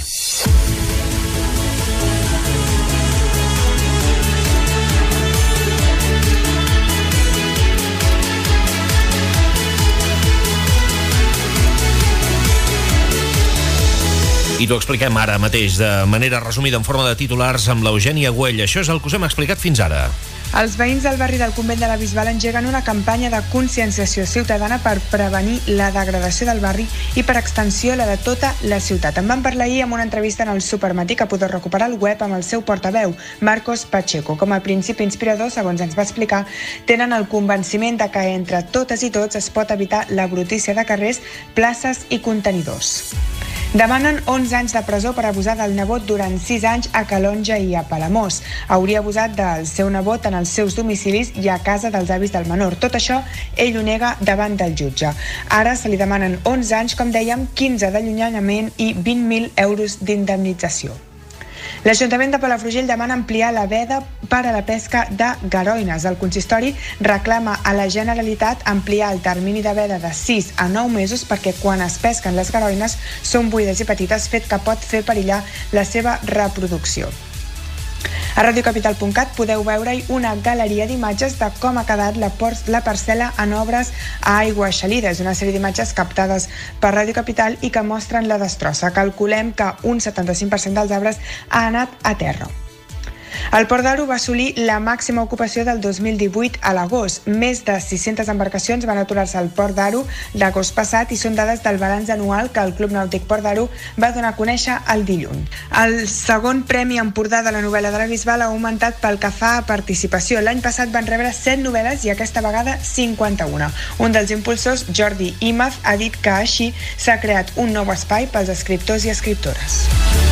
I t'ho expliquem ara mateix, de manera resumida en forma de titulars, amb l'Eugènia Güell. Això és el que us hem explicat fins ara. Els veïns del barri del Convent de la Bisbal engeguen una campanya de conscienciació ciutadana per prevenir la degradació del barri i, per extensió, la de tota la ciutat. En van parlar ahir amb una entrevista en el Supermatí que podeu recuperar al web amb el seu portaveu, Marcos Pacheco. Com a principi inspirador, segons ens va explicar, tenen el convenciment de que entre totes i tots es pot evitar la brutícia de carrers, places i contenidors. Demanen onze anys de presó per abusar del nebot durant sis anys a Calonja i a Palamós. Hauria abusat del seu nebot en els seus domicilis i a casa dels avis del menor. Tot això ell ho nega davant del jutge. Ara se li demanen onze anys, com dèiem, quinze d'allunyament i vint mil euros d'indemnització. L'Ajuntament de Palafrugell demana ampliar la veda per a la pesca de garoines. El consistori reclama a la Generalitat ampliar el termini de veda de sis a nou mesos perquè quan es pesquen les garoines són buides i petites, fet que pot fer perillar la seva reproducció. A radiocapital punt cat podeu veure-hi una galeria d'imatges de com ha quedat la, la parcel·la en obres a Aigua Xalida. És una sèrie d'imatges captades per Ràdio Capital i que mostren la destrossa. Calculem que un setanta-cinc per cent dels arbres ha anat a terra. El Port d'Aro va assolir la màxima ocupació del dos mil divuit a l'agost. Més de sis-centes embarcacions van aturar-se al Port d'Aro l'agost passat i són dades del balanç anual que el Club Nàutic Port d'Aro va donar a conèixer el dilluns. El segon Premi Empordà de la novel·la de la Bisbal ha augmentat pel que fa a participació. L'any passat van rebre set novel·les i aquesta vegada cinquanta-una. Un dels impulsors, Jordi Imaz, ha dit que així s'ha creat un nou espai pels escriptors i escriptores.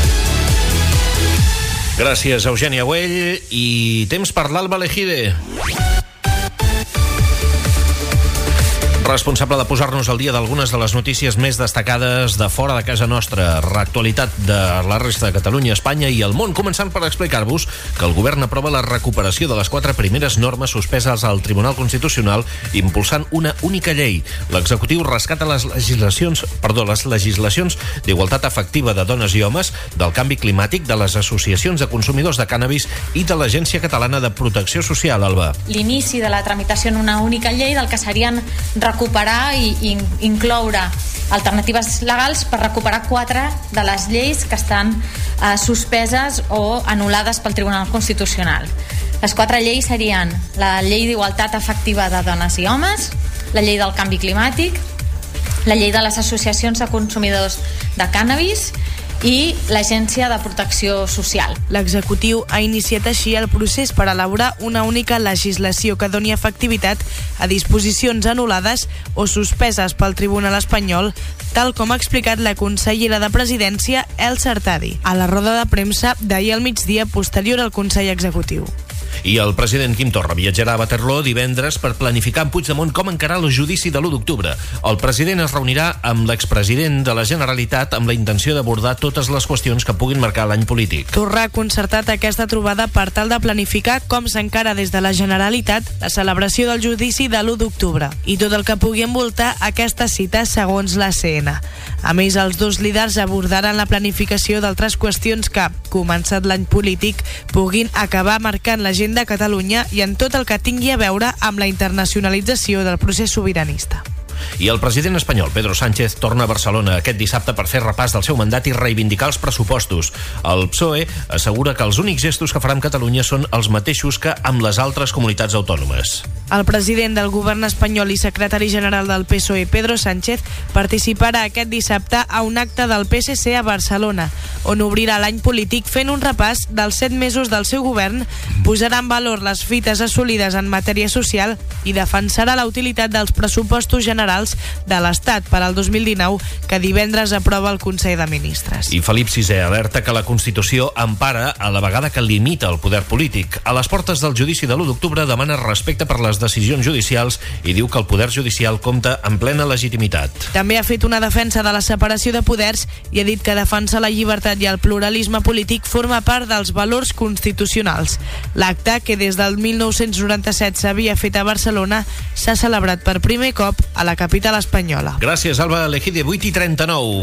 Gràcies, Eugènia Güell. I temps per l'Alba Lejide, responsable de posar-nos al dia d'algunes de les notícies més destacades de fora de casa nostra, reactualitat de la resta de Catalunya, Espanya i el món, començant per explicar-vos que el govern aprova la recuperació de les quatre primeres normes suspeses al Tribunal Constitucional, impulsant una única llei. L'executiu rescata les legislacions, perdó, les legislacions d'igualtat efectiva de dones i homes, del canvi climàtic, de les associacions de consumidors de cànnabis i de l'Agència Catalana de Protecció Social, Alba. L'inici de la tramitació en una única llei del que serien recuperar i, i incloure alternatives legals per recuperar quatre de les lleis que estan eh, suspeses o anul·lades pel Tribunal Constitucional. Les quatre lleis serien la Llei d'Igualtat Efectiva de Dones i Homes, la Llei del Canvi Climàtic, la Llei de les Associacions de Consumidors de Cànnabis i l'Agència de Protecció Social. L'executiu ha iniciat així el procés per elaborar una única legislació que doni efectivitat a disposicions anul·lades o suspeses pel Tribunal espanyol, tal com ha explicat la consellera de Presidència, Elsa Artadi, a la roda de premsa d'ahir al migdia posterior al Consell Executiu. I el president Quim Torra viatjarà a Waterloo divendres per planificar amb Puigdemont com encarar el judici de l'u d'octubre. El president es reunirà amb l'expresident de la Generalitat amb la intenció d'abordar totes les qüestions que puguin marcar l'any polític. Torra ha concertat aquesta trobada per tal de planificar com s'encara des de la Generalitat la celebració del judici de l'u d'octubre i tot el que pugui envoltar aquesta cita segons la C N. A més, els dos líders abordaran la planificació d'altres qüestions que, començat l'any polític, puguin acabar marcant l'agenda de Catalunya i en tot el que tingui a veure amb la internacionalització del procés sobiranista. I el president espanyol, Pedro Sánchez, torna a Barcelona aquest dissabte per fer repàs del seu mandat i reivindicar els pressupostos. El P S O E assegura que els únics gestos que farà amb Catalunya són els mateixos que amb les altres comunitats autònomes. El president del govern espanyol i secretari general del P S O E, Pedro Sánchez, participarà aquest dissabte a un acte del P S C a Barcelona, on obrirà l'any polític fent un repàs dels set mesos del seu govern, posarà en valor les fites assolides en matèria social i defensarà la utilitat dels pressupostos generals de l'Estat per al dos mil dinou, que divendres aprova el Consell de Ministres. I Felip sisè alerta que la Constitució empara a la vegada que limita el poder polític. A les portes del judici de l'u d'octubre demana respecte per les decisions judicials i diu que el poder judicial compta amb plena legitimitat. També ha fet una defensa de la separació de poders i ha dit que defensar la llibertat i el pluralisme polític forma part dels valors constitucionals. L'acte, que des del mil nou-cents noranta-set s'havia fet a Barcelona, s'ha celebrat per primer cop a la capital espanyola. Gràcies, Alba Lejide, vuit i trenta-nou.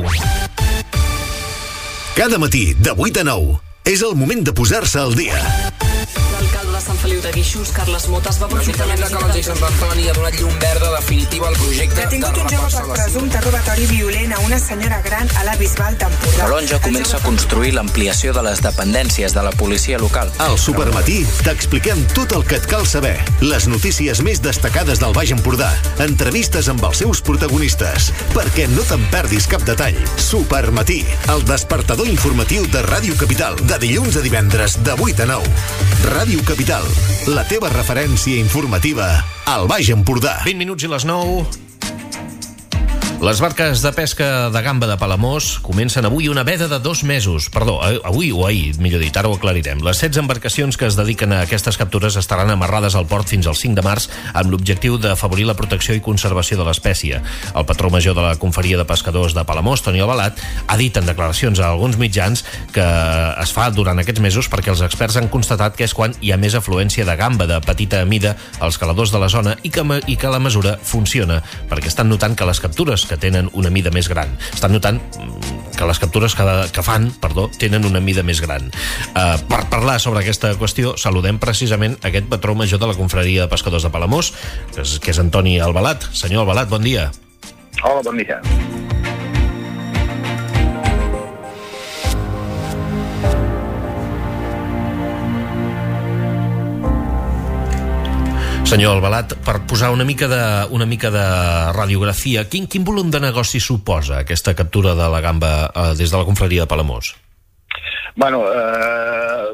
Cada matí, de vuit a nou, és el moment de posar-se al dia. L'alcalde de Sant Feliu de Guíxols, Carles Motes, va aprofitar la visita... L'Ajuntament de Calonja i Sant Antoni ha donat llum verda definitiva al projecte... Detingut un jove per presumpte robatori violent a una senyora gran a la Bisbal d'Empordà. Calonja comença a construir l'ampliació de les dependències de la policia local. Al Supermatí t'expliquem tot el que et cal saber. Les notícies més destacades del Baix Empordà. Entrevistes amb els seus protagonistes. Perquè no te'n perdis cap detall. Supermatí, el despertador informatiu de Ràdio Capital. De dilluns a divendres, de vuit a nou. Ràdio Capital, la teva referència informativa al Baix Empordà. vint minuts i les nou. Les barques de pesca de gamba de Palamós comencen avui una veda de dos mesos. Perdó, avui o ahir, millor dit, ara ho aclarirem. Les setze embarcacions que es dediquen a aquestes captures estaran amarrades al port fins al cinc de març amb l'objectiu d'afavorir la protecció i conservació de l'espècie. El patró major de la Confraria de Pescadors de Palamós, Toni Albalat, ha dit en declaracions a alguns mitjans que es fa durant aquests mesos perquè els experts han constatat que és quan hi ha més afluència de gamba de petita mida als caladors de la zona i que, i que la mesura funciona, perquè estan notant que les captures que tenen una mida més gran. Estan notant que les captures que, que fan perdó, tenen una mida més gran. Uh, per parlar sobre aquesta qüestió, saludem precisament aquest patró major de la Confraria de Pescadors de Palamós, que és, que és Antoni Albalat. Senyor Albalat, bon dia. Hola, bon dia. Senyor Albalat, per posar una mica de, una mica de radiografia, quin, quin volum de negoci suposa aquesta captura de la gamba eh, des de la Confraria de Palamós? Bueno, eh,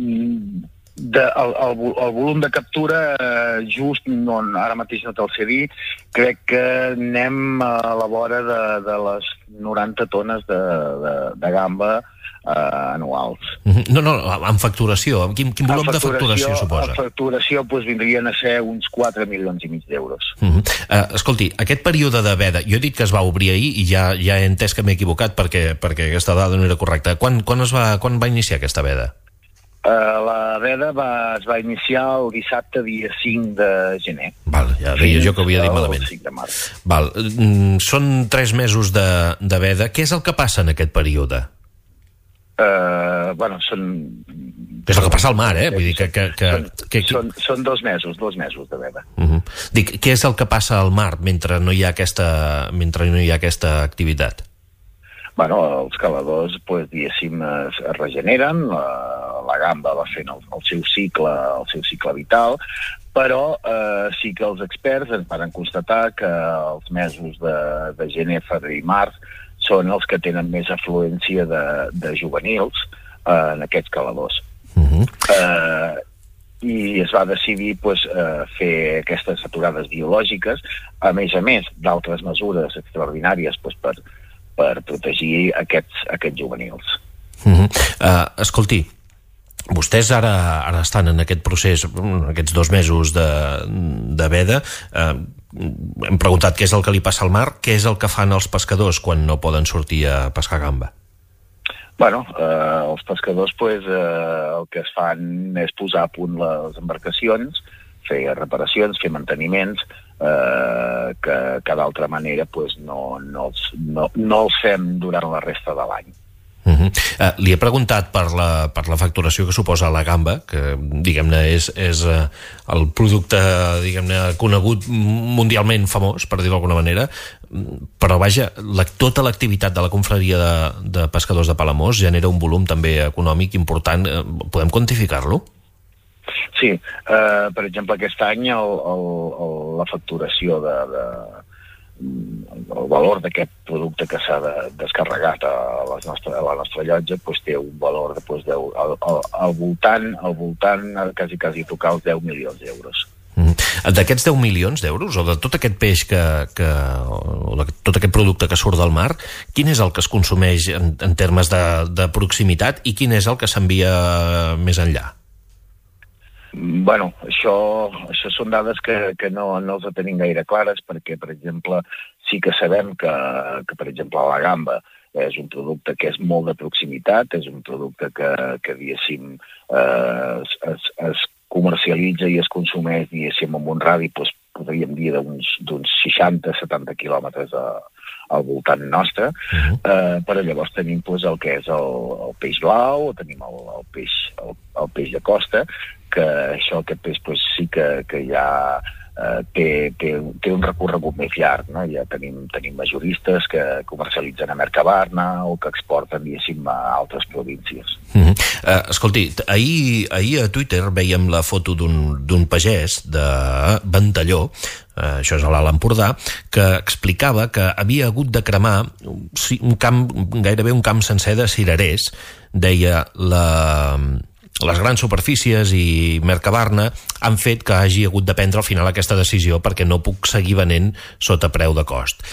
de, el, el, el volum de captura eh, just, no, ara mateix no te'l sé dir, crec que anem a la vora de, de les noranta tones de, de, de gamba Uh, anuals. No, no, en facturació. Quin, quin volum de facturació suposa? En facturació pues, vindrien a ser uns quatre milions i mig d'euros. Uh -huh. uh, escolti, aquest període de veda, jo he dit que es va obrir ahir i ja, ja he entès que m'he equivocat perquè, perquè aquesta dada no era correcta. Quan, quan, es va, quan va iniciar aquesta veda? Uh, la veda va, es va iniciar el dissabte dia cinc de gener. Val, ja deia jo que ho havia dit malament. cinc de març. Val, mm, són tres mesos de, de veda. Què és el que passa en aquest període? Uh, bueno, són... És el que passa al mar, eh? Vull dir que... que, que, són, que... Són, són dos mesos, dos mesos de veda. Uh -huh. Dic, què és el que passa al mar mentre no hi ha aquesta, mentre no hi ha aquesta activitat? Bueno, els caladors, pues, diguéssim, es, es regeneren, la, la gamba va fent el, el seu cicle, el seu cicle vital, però eh, sí que els experts ens van constatar que els mesos de, de gener, febrer i març són els que tenen més afluència de, de juvenils eh, en aquests caladors. Uh-huh. eh, I es va decidir pues, eh, fer aquestes aturades biològiques, a més a més d'altres mesures extraordinàries pues, per, per protegir aquests, aquests juvenils. Uh-huh. uh, escolti, vostès ara, ara estan en aquest procés, aquests dos mesos de, de veda. Uh, hem preguntat què és el que li passa al mar, què és el que fan els pescadors quan no poden sortir a pescar gamba? Bueno, eh, els pescadors pues, eh, el que es fan és posar a punt les embarcacions, fer reparacions, fer manteniments, eh, que, que d'altra manera pues, no, no, els, no, no els fem durant la resta de l'any. Uh -huh. uh, li he preguntat per la, per la facturació que suposa la gamba, que diguem-ne és, és uh, el producte diguem-ne conegut mundialment famós, per dir-ho d'alguna manera, però vaja, la, tota l'activitat de la confraria de, de pescadors de Palamós genera un volum també econòmic important. Podem quantificar-lo? Sí, uh, per exemple, aquest any el, el, el, la facturació de, de, el valor d'aquest producte que s'ha de, descarregat a, les nostre, a la nostra llotja pues, té un valor de, pues, de, al, al, al voltant, al voltant quasi, quasi tocar els deu milions d'euros. Mm. D'aquests deu milions d'euros, o de tot aquest peix que, que, o de tot aquest producte que surt del mar, quin és el que es consumeix en, en termes de, de proximitat i quin és el que s'envia més enllà? Bueno, això, això són dades que, que no, no els tenim gaire clares perquè, per exemple, sí que sabem que, que, per exemple, la gamba és un producte que és molt de proximitat, és un producte que, que diguéssim, eh, es, es, es comercialitza i es consumeix, diguéssim, amb un radi, doncs, podríem dir, d'uns seixanta a setanta quilòmetres a, al voltant nostre, uh-huh. eh, però llavors tenim doncs, el que és el, el peix blau, tenim el, el, peix, el, el peix de costa, que això, aquest peix doncs, sí que, que ja eh, té, té, té un recorregut més llarg, no? Ja tenim, tenim majoristes que comercialitzen a Mercabarna o que exporten, diguéssim, a altres províncies. Uh-huh. Uh, escolti, ahir, ahir a Twitter veiem la foto d'un pagès de Ventalló, uh, això és a l'Alt Empordà, que explicava que havia hagut de cremar un camp, gairebé un camp sencer de cirerers. Deia, la... les grans superfícies i Mercabarna han fet que hagi hagut de prendre al final aquesta decisió perquè no puc seguir venent sota preu de cost.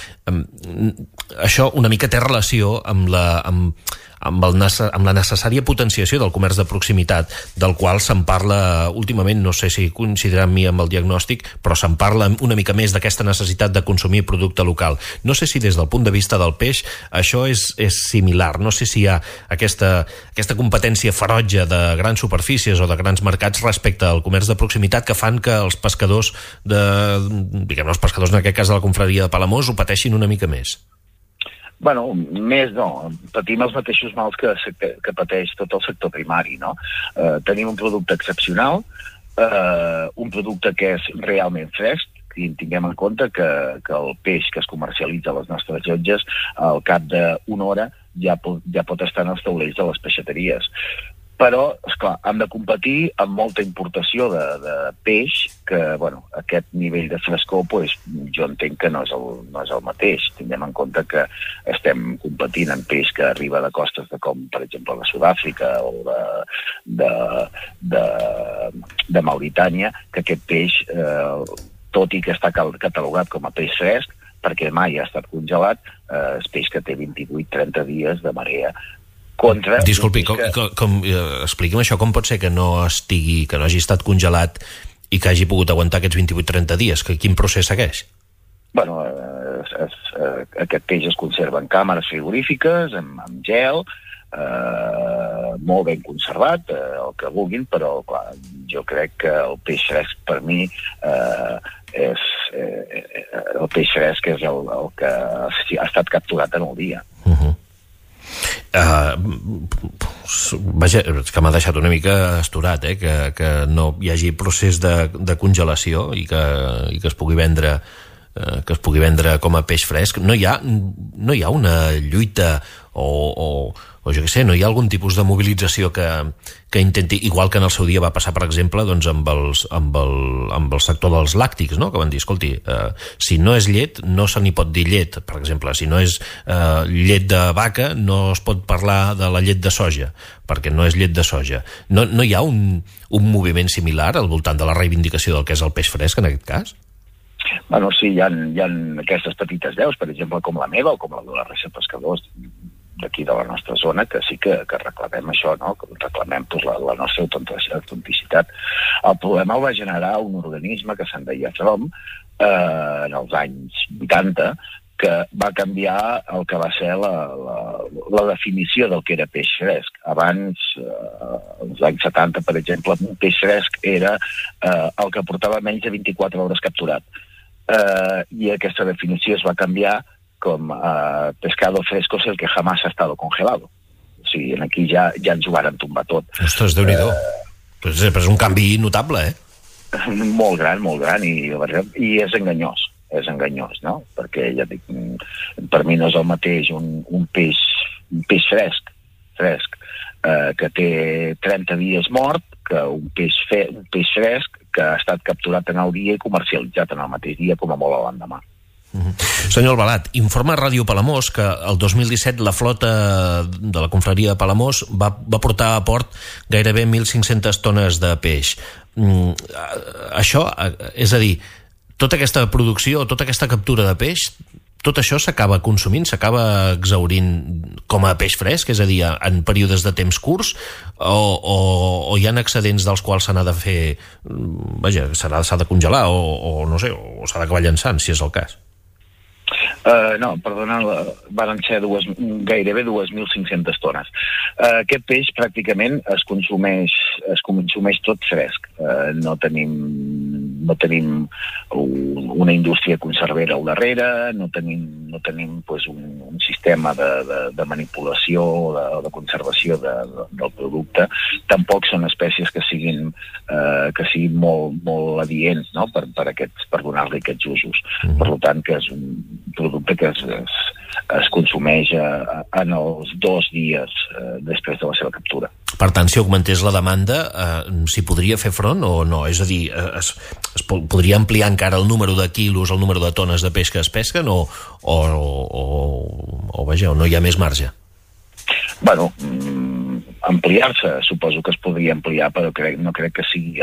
Això una mica té relació amb la, amb, amb, el, amb la necessària potenciació del comerç de proximitat, del qual se'n parla últimament, no sé si coincidirà amb mi amb el diagnòstic, però se'n parla una mica més d'aquesta necessitat de consumir producte local. No sé si des del punt de vista del peix això és, és similar, no sé si hi ha aquesta, aquesta competència ferotge de grans superfícies o de grans mercats respecte al comerç de proximitat que fan que els pescadors, de, diguem els pescadors en aquest cas de la confraria de Palamós, ho pateixin una mica més. Bueno, més no. Patim els mateixos mals que, que, que pateix tot el sector primari, no? Eh, tenim un producte excepcional, eh, un producte que és realment fresc, i tinguem en compte que, que el peix que es comercialitza a les nostres llotges al cap d'una hora ja pot, ja pot estar en els taulells de les peixateries. Però, esclar, hem de competir amb molta importació de, de peix, que, bueno, aquest nivell de frescor, pues, jo entenc que no és, el, no és el mateix. Tinguem en compte que estem competint en peix que arriba de costes de com, per exemple, de Sud-àfrica o de, de, de, de Mauritània, que aquest peix, eh, tot i que està catalogat com a peix fresc, perquè mai ha estat congelat, eh, és peix que té vint-i-vuit a trenta dies de marea. Contra... Disculpi, com, com, com, eh, expliqui'm això, com pot ser que no estigui, que no hagi estat congelat i que hagi pogut aguantar aquests vint-i-vuit a trenta dies? Que, quin procés segueix? Bueno, es, es, eh, aquest peix es conserva en càmeres frigorífiques, amb, amb gel, eh, molt ben conservat, eh, el que vulguin, però clar, jo crec que el peix fresc per mi eh, és eh, el peix fresc és el, el que ha estat capturat en el dia. Uh-huh. Uh, vaja, que m'ha deixat una mica astorat, eh? que, que no hi hagi procés de, de congelació i que, i que es pugui vendre uh, que es pugui vendre com a peix fresc. No hi ha, no hi ha una lluita o, o, o jo què sé, no hi ha algun tipus de mobilització que, que intenti, igual que en el seu dia va passar, per exemple, doncs amb, els, amb, el, amb el sector dels làctics, no? Que van dir, escolti, eh, si no és llet, no se n'hi pot dir llet, per exemple, si no és eh, llet de vaca, no es pot parlar de la llet de soja, perquè no és llet de soja. No, no hi ha un, un moviment similar al voltant de la reivindicació del que és el peix fresc, en aquest cas? Bueno, sí, hi ha, hi ha aquestes petites veus, per exemple, com la meva o com la de la Reixa't Pescadors, d'aquí de la nostra zona, que sí que, que reclamem això, no? Que reclamem pues, la, la nostra autenticitat. El problema el va generar un organisme que se'n deia FROM eh, en els anys vuitanta, que va canviar el que va ser la, la, la definició del que era peix fresc. Abans, eh, als anys setanta, per exemple, un peix fresc era eh, el que portava menys de vint-i-quatre hores capturat. Eh, I aquesta definició es va canviar com uh, pescado fresco es el que jamás ha estado congelado. O sigui, aquí ja, ja ens ho varen tombar tot. Ostres, Déu-n'hi-do. Uh, però és un canvi notable, eh? Molt gran, molt gran, i, i és enganyós, és enganyós, no? Perquè, ja dic, per mi no és el mateix un, un peix, un peix fresc, fresc, eh, que té trenta dies mort que un peix, fe, un peix fresc que ha estat capturat en el dia i comercialitzat en el mateix dia com a molt a l'endemà. Mm-hmm. Senyor Albalat, informa Ràdio Palamós que el dos mil disset la flota de la confraria de Palamós va, va portar a port gairebé mil cinc-centes tones de peix. Mm, això, és a dir, tota aquesta producció, tota aquesta captura de peix, tot això s'acaba consumint, s'acaba exhaurint com a peix fresc, és a dir, en períodes de temps curts, o, o, o hi ha excedents dels quals se n'ha de fer, vaja, s'ha de congelar, o, o no sé, o s'ha d'acabar llançant, si és el cas. Uh, no, perdona, van ser dues, gairebé dos mil cinc-centes tones. Uh, aquest peix pràcticament es consumeix, es consumeix tot fresc. Uh, no tenim, no tenim un, una indústria conservera al darrere, no tenim, no tenim pues, un, un sistema de, de, de manipulació o de, de conservació de, de, del producte. Tampoc són espècies que siguin, uh, que siguin molt, molt adients, no? per, per, aquests, per donar-li aquests usos. Mm-hmm. Per tant, que és un producte que es, es, es consumeix a, a, en els dos dies eh, després de la seva captura. Per tant, si augmentés la demanda, eh, s'hi podria fer front o no? És a dir, es, es podria ampliar encara el número de quilos, el número de tones de peix que es pesquen o, o, o, o, vaja, o no hi ha més marge? Bueno, ampliar-se, suposo que es podria ampliar, però crec, no crec que sigui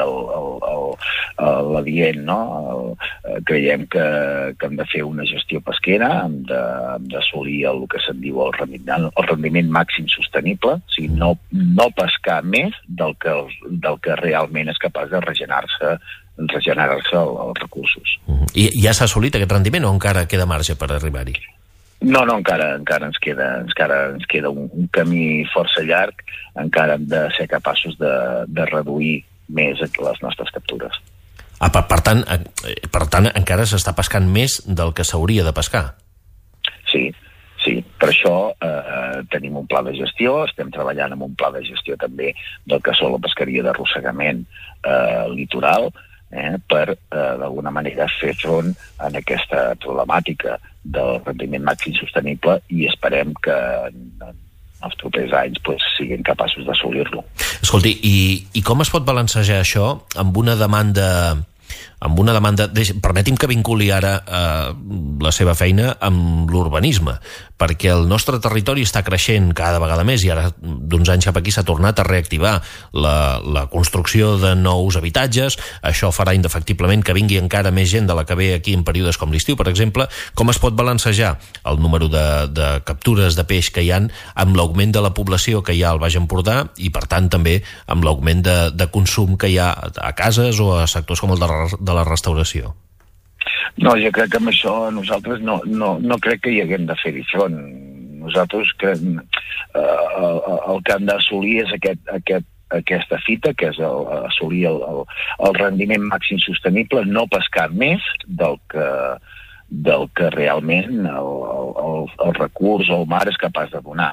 l'adient, no? El, creiem que, que hem de fer una gestió pesquera, hem d'assolir el que se'n diu el rendiment, el rendiment màxim sostenible, o sigui, no, no pescar més del que, del que realment és capaç de regenerar-se regenerar-se els recursos. I ja s'ha assolit aquest rendiment o encara queda marge per arribar-hi? No, no, encara, encara ens queda, encara ens queda un, un camí força llarg, encara hem de ser capaços de, de reduir més les nostres captures. Ah, per, per, tant, per tant, encara s'està pescant més del que s'hauria de pescar? Sí, sí. Per això eh, tenim un pla de gestió, estem treballant amb un pla de gestió també del que són la pesqueria d'arrossegament eh, litoral, eh, per, eh, d'alguna manera, fer front a aquesta problemàtica del rendiment màxim sostenible i esperem que en, en els propers anys pues, siguin capaços d'assolir-lo. Escolti, i, i com es pot balancejar això amb una demanda... amb una demanda... Permeti'm que vinculi ara eh, la seva feina amb l'urbanisme, perquè el nostre territori està creixent cada vegada més i ara d'uns anys cap aquí s'ha tornat a reactivar la, la construcció de nous habitatges. Això farà indefectiblement que vingui encara més gent de la que ve aquí en períodes com l'estiu, per exemple. Com es pot balancejar el número de, de captures de peix que hi ha amb l'augment de la població que hi ha al Baix Empordà i, per tant, també amb l'augment de, de consum que hi ha a cases o a sectors com el de, de la restauració? No, jo crec que amb això nosaltres no, no, no crec que hi haguem de fer-hi front. Nosaltres que, eh, el, el que hem d'assolir és aquest, aquest, aquesta fita, que és el, assolir el, el, el rendiment màxim sostenible, no pescar més del que, del que realment el, el, el recurs o el mar és capaç de donar.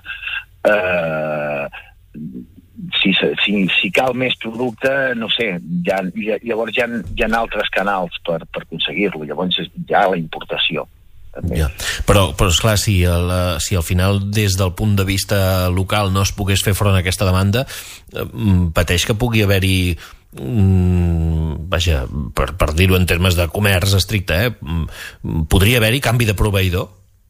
Eh, Si, si, si cal més producte, no sé, ja, ja, llavors hi ha, hi ha altres canals per, per aconseguir-lo, llavors hi ha la importació. També. Ja. Però, però esclar, si, el, si al final des del punt de vista local no es pogués fer front a aquesta demanda, pateix que pugui haver-hi, mm, vaja, per, per dir-ho en termes de comerç estricte, eh? Podria haver-hi canvi de proveïdor?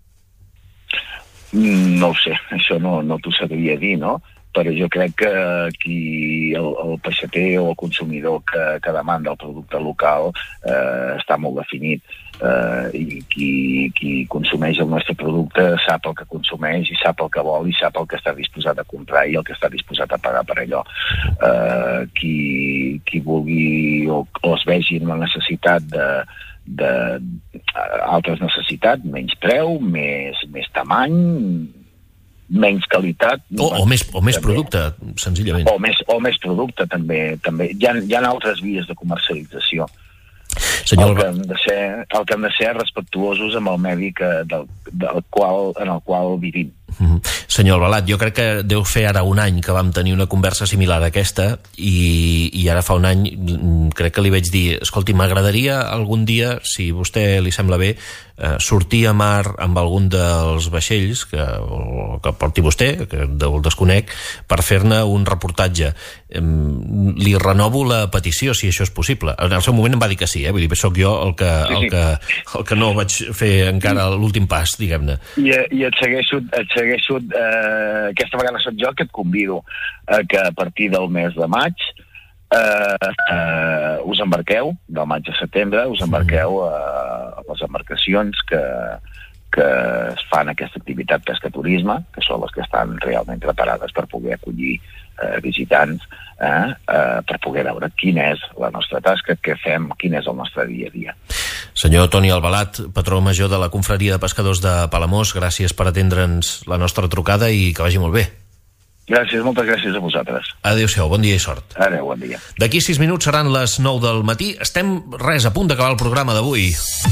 No ho sé, això no, no t'ho sabria dir, no? Però jo crec que aquí el, el peixater o el consumidor que, que demanda el producte local eh, està molt definit eh, i qui, qui consumeix el nostre producte sap el que consumeix i sap el que vol i sap el que està disposat a comprar i el que està disposat a pagar per allò. Eh, qui, qui vulgui o, o es vegi en la necessitat de de altres necessitats, menys preu, més, més tamany, menys qualitat... O, o, més, o més producte, senzillament. O més, o més producte, també. també. Hi ha, hi ha altres vies de comercialització. Senyor... El que hem de ser, el que hem de ser respectuosos amb el medi que, del, del qual, en el qual vivim. Mm-hmm. Senyor Albalat, jo crec que deu fer ara un any que vam tenir una conversa similar a aquesta i, i ara fa un any crec que li vaig dir, escolti, m'agradaria algun dia, si a vostè li sembla bé, eh, sortir a mar amb algun dels vaixells que, o, que porti vostè, que el desconec, per fer-ne un reportatge. Eh, li renovo la petició, si això és possible. En el seu moment em va dir que sí, eh? Vull dir, soc jo el que, el que, el que no vaig fer encara l'últim pas, diguem-ne. I, i et segueixo, et segueixo eh, aquesta vegada soc jo que et convido eh, que a partir del mes de maig eh, eh, us embarqueu, del maig a setembre, us embarqueu a, a les embarcacions que, que es fan aquesta activitat pescaturisme, que són les que estan realment preparades per poder acollir eh, visitants, eh, eh, per poder veure quina és la nostra tasca, què fem, quin és el nostre dia a dia. Senyor Toni Albalat, patró major de la Confraria de Pescadors de Palamós, gràcies per atendre'ns la nostra trucada i que vagi molt bé. Gràcies, moltes gràcies a vosaltres. Adéu-siau, bon dia i sort. Adéu, bon dia. D'aquí sis minuts seran les nou del matí. Estem res a punt d'acabar el programa d'avui.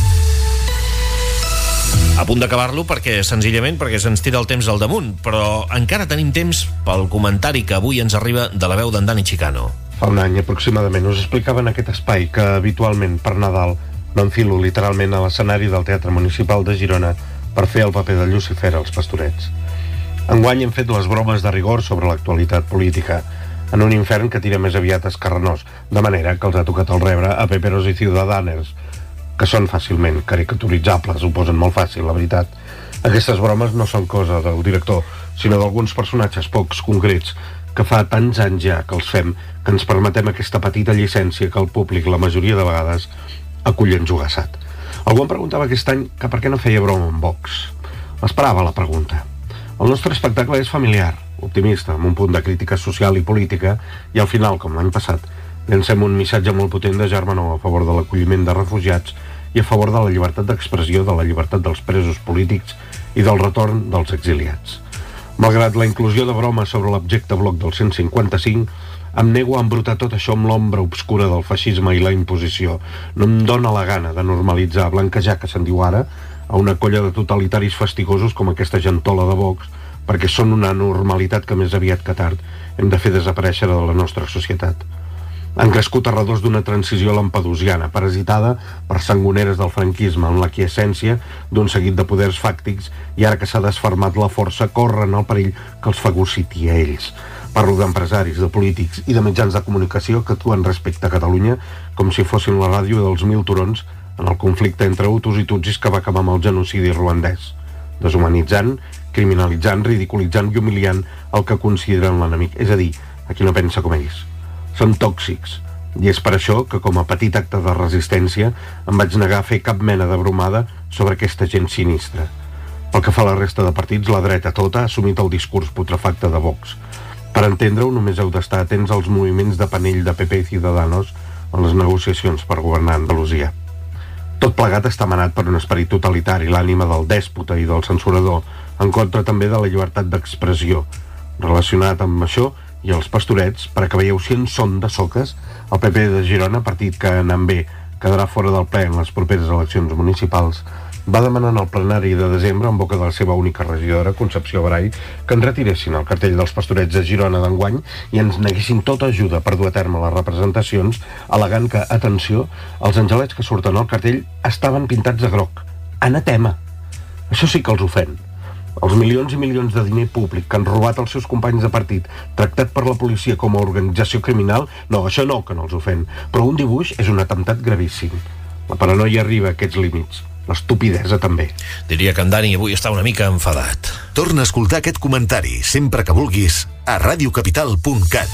A punt d'acabar-lo perquè, senzillament, perquè se'ns tira el temps al damunt, però encara tenim temps pel comentari que avui ens arriba de la veu d'en Dani Chicano. Fa un any aproximadament us explicava en aquest espai que habitualment per Nadal m'enfilo literalment a l'escenari del Teatre Municipal de Girona per fer el paper de Llucifer als Pastorets. Enguany hem fet les bromes de rigor sobre l'actualitat política en un infern que tira més aviat escarrenós, de manera que els ha tocat el rebre a Peperos i Ciudadaners, que són fàcilment caricaturitzables, ho posen molt fàcil, la veritat. Aquestes bromes no són cosa del director, sinó d'alguns personatges pocs concrets que fa tants anys ja que els fem que ens permetem aquesta petita llicència que el públic, la majoria de vegades, acull enjugassat. Algú em preguntava aquest any que per què no feia broma amb Vox. Esperava la pregunta. El nostre espectacle és familiar, optimista, amb un punt de crítica social i política, i al final, com l'any passat, llancem un missatge molt potent de germanor a favor de l'acolliment de refugiats i a favor de la llibertat d'expressió, de la llibertat dels presos polítics i del retorn dels exiliats. Malgrat la inclusió de bromes sobre l'objecte bloc del cent cinquanta-cinc, em nego a embrutar tot això amb l'ombra obscura del feixisme i la imposició. No em dóna la gana de normalitzar, blanquejar, que se'n diu ara, a una colla de totalitaris fastigosos com aquesta gentola de Vox, perquè són una normalitat que més aviat que tard hem de fer desaparèixer de la nostra societat. Han crescut a redós d'una transició lampedusiana, parasitada per sangoneres del franquisme, en l'aquiescència d'un seguit de poders fàctics, i ara que s'ha desfermat la força, corren el perill que els fagociti a ells. Parlo d'empresaris, de polítics i de mitjans de comunicació que actuen respecte a Catalunya com si fossin la ràdio dels mil turons en el conflicte entre hutus i tutsis que va acabar amb el genocidi ruandès, deshumanitzant, criminalitzant, ridiculitzant i humiliant el que consideren l'enemic, és a dir, a qui no pensa com ells. Són tòxics, i és per això que com a petit acte de resistència em vaig negar a fer cap mena de bromada sobre aquesta gent sinistra. Pel que fa a la resta de partits, la dreta tota ha assumit el discurs putrefacte de Vox. Per entendre-ho, només heu d'estar atents als moviments de panell de P P i Ciudadanos en les negociacions per governar Andalusia. Tot plegat està manat per un esperit totalitari, l'ànima del dèspota i del censurador, en contra també de la llibertat d'expressió. Relacionat amb això i els Pastorets, per que veieu si en són de soques, el P P de Girona, partit que anant bé quedarà fora del ple en les properes eleccions municipals, va demanar en el plenari de desembre, en boca de la seva única regidora, Concepció Brai, que ens retiressin el cartell dels Pastorets de Girona d'enguany i ens neguessin tota ajuda per dur a terme les representacions, al·legant que, atenció, els angelets que surten al cartell estaven pintats de groc. Anatema! Això sí que els ofèn. Els milions i milions de diner públic que han robat els seus companys de partit, tractat per la policia com a organització criminal, no, això no, que no els ofèn, però un dibuix és un atemptat gravíssim. La paranoia arriba a aquests límits. L'estupidesa també. Diria que en Dani avui està una mica enfadat. Torna a escoltar aquest comentari sempre que vulguis a radiocapital punt cat.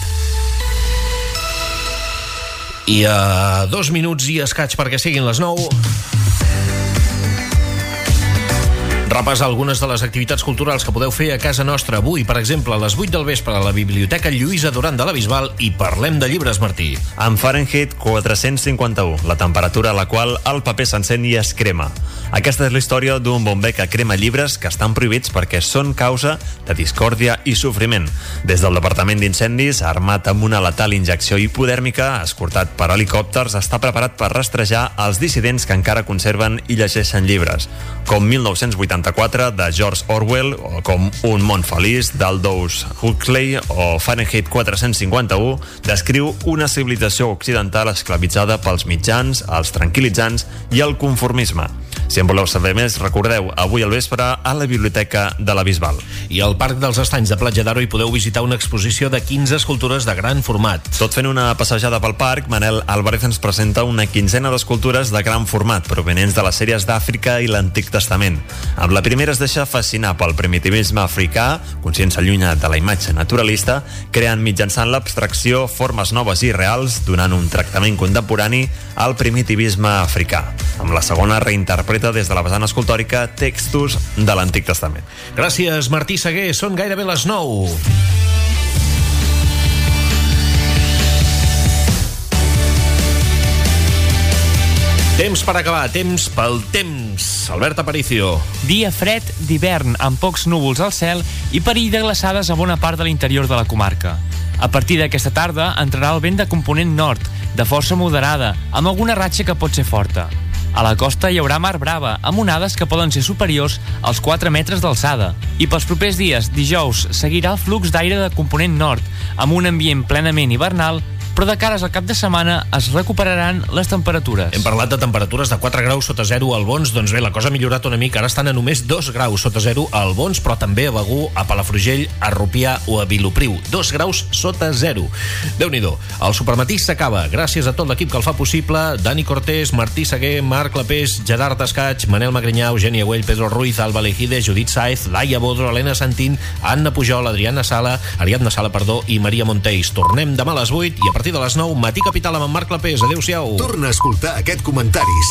I a dos minuts i escaig perquè siguin les nou, repassar algunes de les activitats culturals que podeu fer a casa nostra avui. Per exemple, a les vuit del vespre a la Biblioteca Lluïsa Duran de la Bisbal i parlem de llibres, Martí. En Fahrenheit quatre-cents cinquanta-u, la temperatura a la qual el paper s'encén i es crema. Aquesta és la història d'un bomber que crema llibres que estan prohibits perquè són causa de discòrdia i sofriment. Des del Departament d'Incendis, armat amb una letal injecció hipodèrmica, escortat per helicòpters, està preparat per rastrejar els dissidents que encara conserven i llegeixen llibres. Com mil nou-cents vuitanta quaranta-quatre, de George Orwell, o com Un món feliç, d'Aldous Huxley, o Fahrenheit quatre-cents cinquanta-u, descriu una civilització occidental esclavitzada pels mitjans, els tranquil·litzants i el conformisme. Si en voleu saber més, recordeu, avui al vespre a la Biblioteca de la Bisbal. I al Parc dels Estanys de Platja d'Aro hi podeu visitar una exposició de quinze escultures de gran format. Tot fent una passejada pel parc, Manel Álvarez ens presenta una quinzena d'escultures de gran format provenents de les sèries d'Àfrica i l'Antic Testament. Amb la primera es deixa fascinar pel primitivisme africà, consciència allunya de la imatge naturalista, creant mitjançant l'abstracció formes noves i reals, donant un tractament contemporani al primitivisme africà. Amb la segona reinterpreta des de la vessant escultòrica textos de l'Antic Testament. Gràcies, Martí Seguer. Són gairebé les nou. Temps per acabar, temps pel temps. Albert Aparicio. Dia fred d'hivern, amb pocs núvols al cel i perill de glaçades a bona part de l'interior de la comarca. A partir d'aquesta tarda entrarà el vent de component nord, de força moderada, amb alguna ratxa que pot ser forta. A la costa hi haurà mar brava, amb onades que poden ser superiors als quatre metres d'alçada. I pels propers dies, dijous, seguirà el flux d'aire de component nord, amb un ambient plenament hivernal, però de cares al cap de setmana es recuperaran les temperatures. Hem parlat de temperatures de quatre graus sota zero al Bons, doncs bé, la cosa ha millorat una mica, ara estan a només dos graus sota zero al Bons, però també a Begur, a Palafrugell, a Rupià o a Vilopriu. dos graus sota zero. Déu-n'hi-do. El Supermatí s'acaba. Gràcies a tot l'equip que el fa possible. Dani Cortés, Martí Seguer, Marc Clapés, Gerard Escaig, Manel Magrinyà, Eugènia Güell, Pedro Ruiz, Alba Lejide, Judit Saez, Laia Bodro, Helena Santín, Anna Pujol, Adriana Sala, Ariadna Sala, perdó, i Maria Monteis. Tornem demà a les vuit i a partir de les nou, Matí Capital amb en Marc Clapés. Adéu-siau. Torna a escoltar aquest comentari